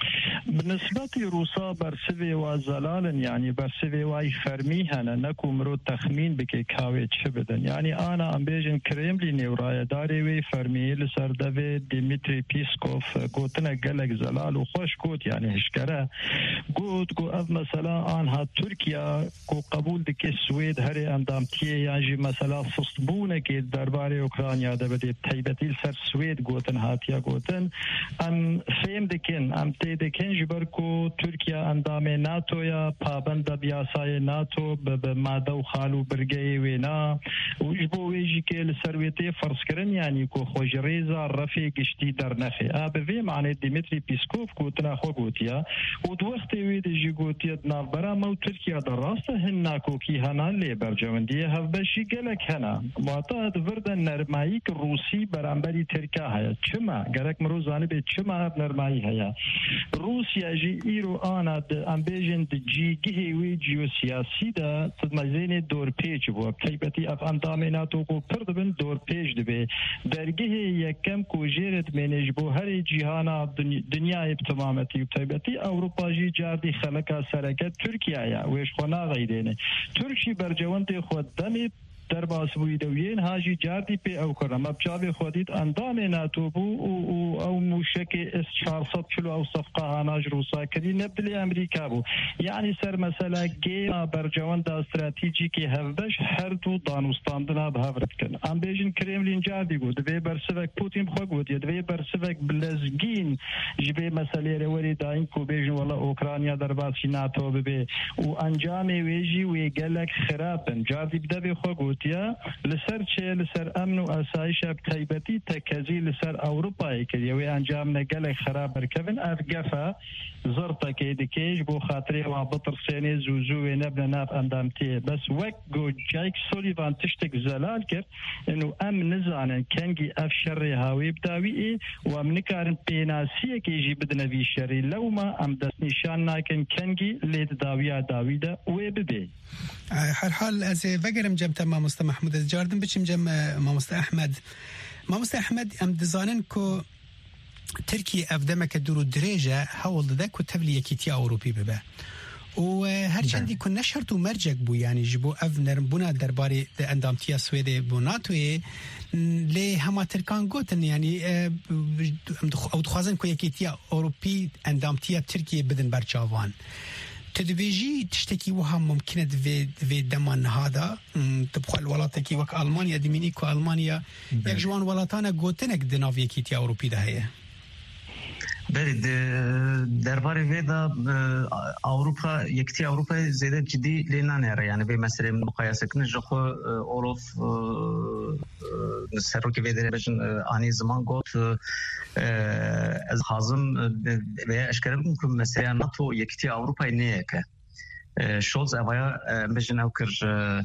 بالنسبة لروسا برسوي وزلال يعني برسوي واي فرميهنا نكو مرو تخمين بكي كاوي تشبدن يعني أنا أم بيجن كريمليني ورايا داري وي فرمي لسر دافي ديمتري بيسكوف قوتنا قلق زلال وخوش قوت يعني هشكرا قوت قو أف مثلا آنها تركيا قو قبول دكي السويد هري أندامتيه يعني مثلا فصبونة كي درباري أوكرانيا دبدي بتيبتي لسر سويد قوتن هاتيا قوتن أم فهم دكين أم تيدكين جبركو تركيا اندام ناتو يا پابند بیاسای ناتو به ماده و خالو برگی وینا وجبو ویجی که لسرویتی فرض کرن یعنی کو خوجریزا رفی گشتی در نفی به معنی دیمیتری پیسکوف کوتنا خو گوتیا و دو وقت وی دی گوتیا ناف برا مو ترکيا دراسه هناكو كي هنا لي برجونديه هف بشي گلک هنا معتاد وردن نرمایی که روسی برانبری ترکیه هيا چما گرک مروزانه به چما نرمایی هيا روسيا جي ايرو انا ام بيجن جي جهوي جيوسياسي دا تدمزين دور بيج بو كيبتي اف انداميناتو کو پردبن دور بيج دبي درگه يكم کو جيرت منج بو هر جهانا دنيا بتمامتي كيبتي اوروبا جي جاردي خلقا سركه تركيا يا ويش خنا غيدنه تركي برجوانت خود دمي در باسویدوین هاجی جاردی پی او کرد مبجاب خودید اندام ناتو بو او موشک اس 400 کیلو او صفقه هناج روسا کردی نبدلی امریکا بو یعنی سر مثلا گیم برجوان دا استراتیجیکی هفدش هر دو دانوستاندنا به هفرت کن ام بیجن کرملین جاردی گو دوی برسوک پوتین خو گو دوی برسوک بلزگین جبه مسئله روری داین کو بیجن والا اوکرانیا در باسی ناتو ببه و انجام ویجی وی گلک خرابن جاردی بده خو گو لسر چه لسر امن و اسایش بتایبتی تکزی لسر اوروپایی که یوی انجام نگل خراب برکبن افگفا زرطه که دیکیش بو خاطری و بطر سینی زوزوی نبن ناف اندامتیه بس وک گو جایک سولیوان تشتک زلال کرد انو ام نزانن کنگی اف شر هاوی بداوی و ام نکارن پیناسیه که جی بدنوی شری لو ما ام دست نشان ناکن کنگی لید داویا داویده وی ببی هر حال از وگرم جمتا ماموستا محمود از جاردن بچیم جم ماموستا احمد ام دزانن کو ترکیه افدمک درو دریجه حول ده کو تبلی یکیتی اوروپی ببه و هرچندی که نشرت و مرجع بو یعنی جبو اف نرمبونا درباره اندامتیا سویده بو ناتوی لی همه ترکان گوتن یعنی او دخوازن که یکیتیا اوروپی اندامتیا ترکیه بدن برچاوان تدویجی تشتکی وها ممکنه دوی دمان هادا تبخوا الولاتا کی وک آلمانیا دمینی که آلمانیا یک جوان ولاتانا گوتنک دناو یکیتی اوروپی ده هیه برید درباره ویدا اوروپا یکتی اوروپا زیاده جدی لینانه یعنی به مسئله مقایسه کنه جخو اولوف سروکی ویدره بجن آنی زمان گوت از خازم و اشکره بکن که مسئله ناتو یکتی اوروپا نیه که شولز اویا بجن او کر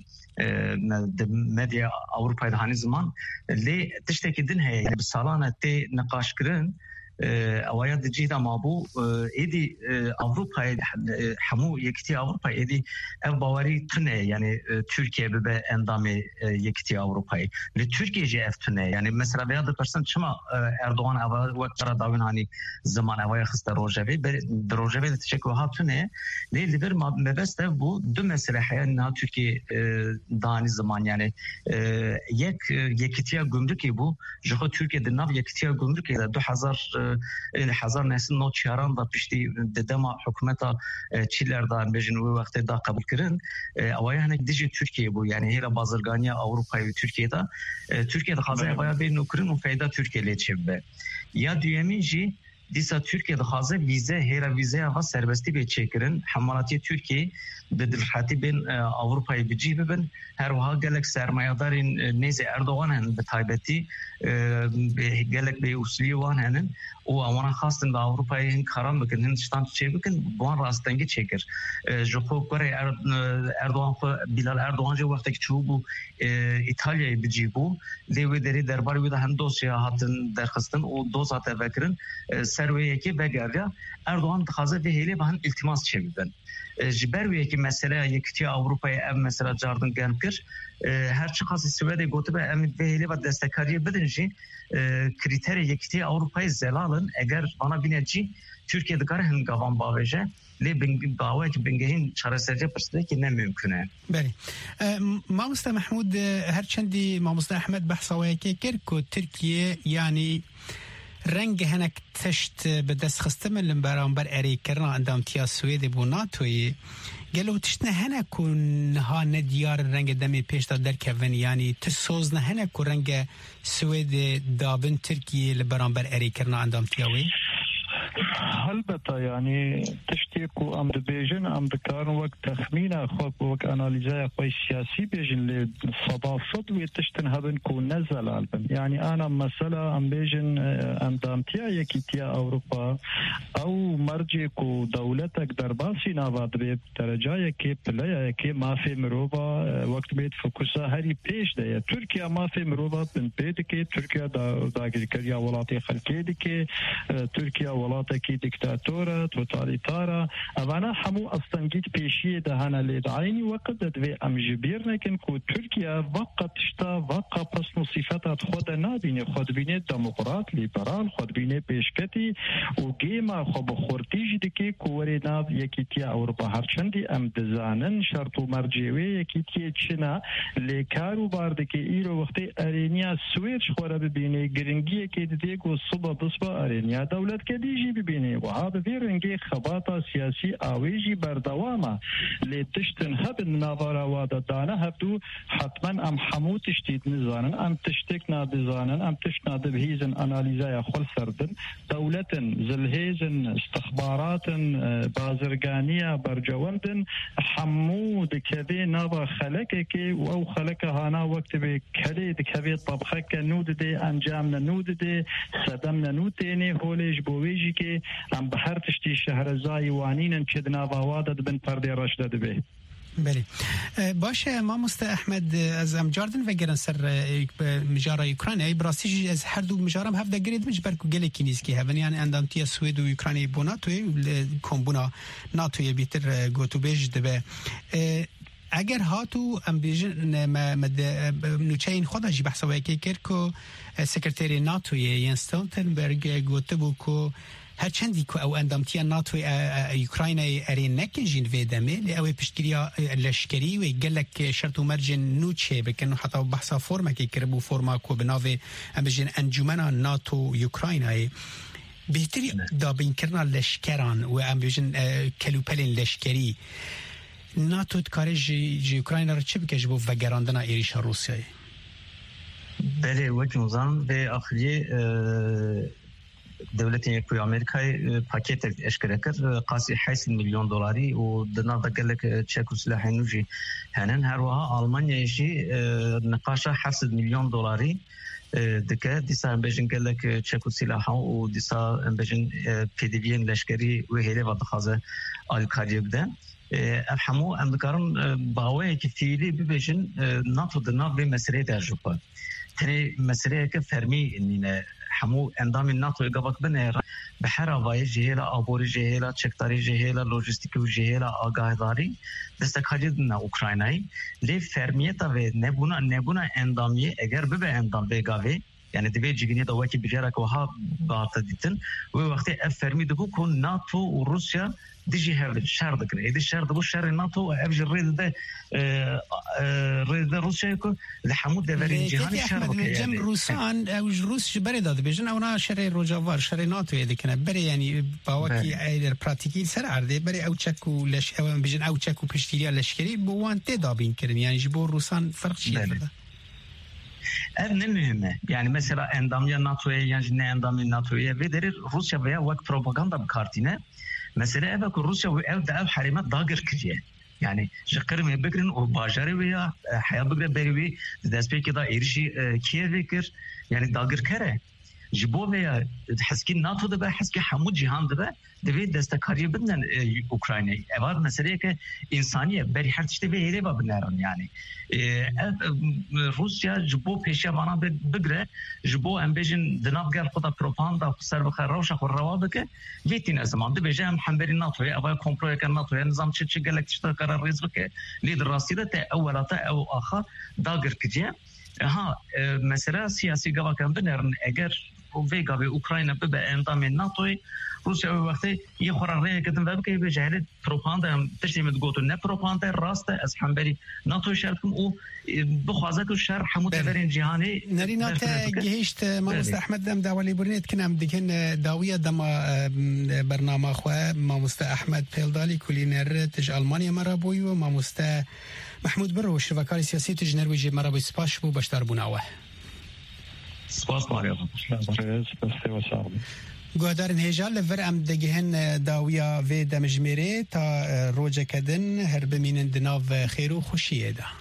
مدیا اوروپا دهانی زمان لی تشتکی دن هی یعنی بسالانه تی نقاش کرن اوایل دجیدا مابو ایدی اوروپا همو یکتی اوروپا ایدی اف باوری تنه یعنی ترکیه به اندام یکتی اوروپا لی ترکیه جی اف تنه یعنی مثلا بیاد پرسن چما اردوغان اول وقت را داوین هانی زمان اوایل خسته روجوی دروجوی تشکو ها تنه لی لیبر مبست بو دو مسئله حیان نا ترکیه دانی زمان یعنی یکتی گمرکی بو جخو ترکیه دناو یکتی گمرکی 2000 نسل نوت شهران دا پشتی دما حکومتا چیلر دا بجنوی وقت دا قبول کرن اوایه هنک دیجی ترکیه بو یعنی هیرا بازرگانی اروپای و ترکیه دا خازه اوایه بین نکرن و فایده ترکیه لیچه به یا دویمی جی دیسا ترکیه دا خازه ویزه هیرا ویزه ها سربستی به چکرن حمالاتی ترکیه به دلخطی بین اروپای بجی ببن هر وها گلک سرمایه‌دارین نیز اردوغان هن به تایبتی گلک به اصولی وان هنن و آوانا خواستن به اروپای هن کاران بکن هندستان چه بکن بوان راستنگی چکر جوکو کره اردوغان خو بیلال اردوغان جو وقتی که چوبو ایتالیای بجی بو لیوی دری درباری ویده هن دوسیا هاتن درخستن و دوز هاته بکرن سرویکی بگرده اردوغان دخوازه به هیلی به هم التماس چبیدن جبرویه که مثلا یکتی اروپای ام مثلا جاردن گرم کر هر چه خاصی سویده گوته به ام به هیلی و دستکاری بدنجی کریتر یکتی اروپای زلالن اگر بنا بینجی Türkiye dikare hem gavan bağıcı, le bağıcı bengehin çaresirce pırstığı ki ne mümküne. Beli. Mamusta Mahmud herçendi Mamusta Ahmed bahsawaya ki kerko Türkiye yani رنگ هنک تشت به دست خستم لنبرانبر اری کرنا اندام تیا سوید بو ناتوی گلو تشت نه هنک ها ندیار رنگ دمی پیش دا در کون یعنی تسوز نه هنک رنگ سوید دابن ترکیه لبرانبر اری کرنا اندام تیاوی البته یعنی تشتی کو ام د بیژن ام د کارن وقت تخمینه خو وقت انالیزه خو سیاسی بیژن ل صدافت و تشتن هبن کو نزل البن یعنی انا مثلا ام بیژن اندامتیا یکیتیا اروپا او مرجع کو دولتک در باسی نواد به درجه کی پلیا کی مافی مروبا وقت بیت فوکوسا هری پیش ده ترکیه مافی مروبا بن بیت کی ترکیه داگریکریا ولاتی خلکی دی کی ترکیه ولاتی دیکتاتوره توتالیتاره اوانا همو استنگیت پیشی دهانه لیدعینی وقت دوی امجبیر نکن که ترکیه وقت شتا وقت پس صفات خود نبینه خود بینه دموکرات لیبرال خود بینه پیشکتی و گیما خو بخورتیج دکی کوری ناو یکیتیا اروپا هرچندی ام دزانن شرط و مرجوی یکیتیا چنا لیکارو باردکی ایرو وقتی ارینیا سویچ خوره ببینه گرنگیه که دیگو صبح بصبح ارینیا دولت که دیجی ببینه و هذا في رنگی خباتا سیاسی آویجی بردوامه لیتشتن هب نوارا وادا دانه هبدو حتما ام حمو تشتید نزانن ام تشتک نادزانن ام تشت نادبهیزن انالیزای خل سردن دولتن زلهیزن استخباراتن بازرگانیه برجواندن حمو دکوی نوا خلقه که و او خلقه هانا وقت به کلی دکوی طبخه که نود ده انجام نود ده صدم نود تینه هولیج بویجی که ام به هر تشتی شهرزای وانینن که دناوادت بن پرده رشده دبه بله باشه ما مست احمد از ام جاردن و گرن سر مجاره اوکراینی براستی از هر دو مجارم هفته گرید مجبر کو گله کینیز کی هون یعنی اندامتی سوئد و اوکراینی بوناتوی کومبونا ناتوی بیتر گوتوبیج دبه اگر هاتو ام بیژن نوچه این خدا جی بحثا وکی کرد که سکرتری ناتوی ین ستولتنبرگ گوته بو که هرچندی که او اندامتی ناتوی اوکراینی ارین نکنجین ویدمه لی اوی پشتگیریا لشکری و گلک شرط و مرجن نوچه بکنو حتی بحثا فرما که کربو فرما که بناوی ام بیژن انجمنا ناتو اوکراینی بهتری دابین کرنا لشکران و ام بیژن کلوپلین لشکری ناتو کاری جی اوکراین را چه بکش بو وگراندن ایریش روسیه؟ بله وقتی موزان به آخری دولت یکوی آمریکای پاکت اشکره کرد قاسی 8 میلیون دلاری و دنا دقلک چک و سلاح نوجی هنن هر وها آلمانیا جی نقاش 700 میلیون دلاری دکه دیسا امبیجن گلک چک و سلاح و دیسا امبیجن پیدیوین لشکری و هیله و دخوازه آلکاری بده همو امکارن باوی که فیلی ببیشن ناتو دنا به مسئله تجربه تنی مسئله که فرمی اینه همو اندام ناتو گفت بنه بحر آوای جهلا آبوری جهلا چکتاری جهلا لوجستیک و جهلا آگاهداری دستکاری دنا اوکراینایی لی فرمیتا و نبونا اندامی اگر به اندام بگاوی یعنی دوی جگینی دو وقتی بیجاره که وها بارت دیدن و وقتی فرمی دو که ناتو و روسیا دیجی هر شر دکره ایدی شر دو شر ناتو و افج رید روسیا که لحمود دورین جهانی شر دکره جم روسان او روس بری داده بیشن اونا شر روجاوار شر ناتو ایدی کنه بری یعنی باوکی ایدر پراتیکی سر عرضه بری او چکو لش او بیشن او چکو پشتیریا لشکری بوان تدابین کردن یعنی جبور روسان فرق چیه بده ev ne mühime yani mesela endamya NATO'ya yani ne endamya NATO'ya ve derir Rusya veya vak propaganda bir kartine mesela ev ki Rusya ve ev de ev harimet dağır kiriye yani şıkkır mı bekrin o bajarı veya hayal bekre beri despeki da erişi Kiev'e kir yani dağır kere جبوه حسكي ناتو ده حسكي حمود جهان ده دوید دستکاری بدن اوکراینی. اوار مسئله که انسانیه بری هر چیزی به هیره با بنرن یعنی. روسیا جبو پیشوانا بگره جبو امبیجن دنابگر خدا پروپاندا سر بخیر روش خور روابه که ویتین از زمان ده بیجه هم حنبری ناتوی اوای کمپروی که ناتوی نظام چه گلکتشتا قرار ریز بکه لید راستی ده تا اولاتا او آخر داگر کجیه. ها مسئله سیاسی گوا کم بنرن اگر ویگا به اوکراین به اندام ناتوی روسیا وقتی یه خورره کردن و بگه به جهت پروپاگاندا تشتیم میگوتو نه پروپاگاندا راست از حنبری ناتو شرکم او بخوازه که شر حمود برین جهانی نرینات گهشت ما مستحمد دم داولی برنید کنم دیگه داویه دم برنامه خواه ما مستحمد پیلدالی کلینر تج آلمانیا مرابوی و ما محمود برو شبکه سیاسی تج نروژی مرابوی سپاس بو بشتر بوناوه سپاس ماریا گوهدارن هیجال لور ام دگهن داویا و دمجمیره تا روجه کدن هر بمینن دناو خیرو خوشیه ده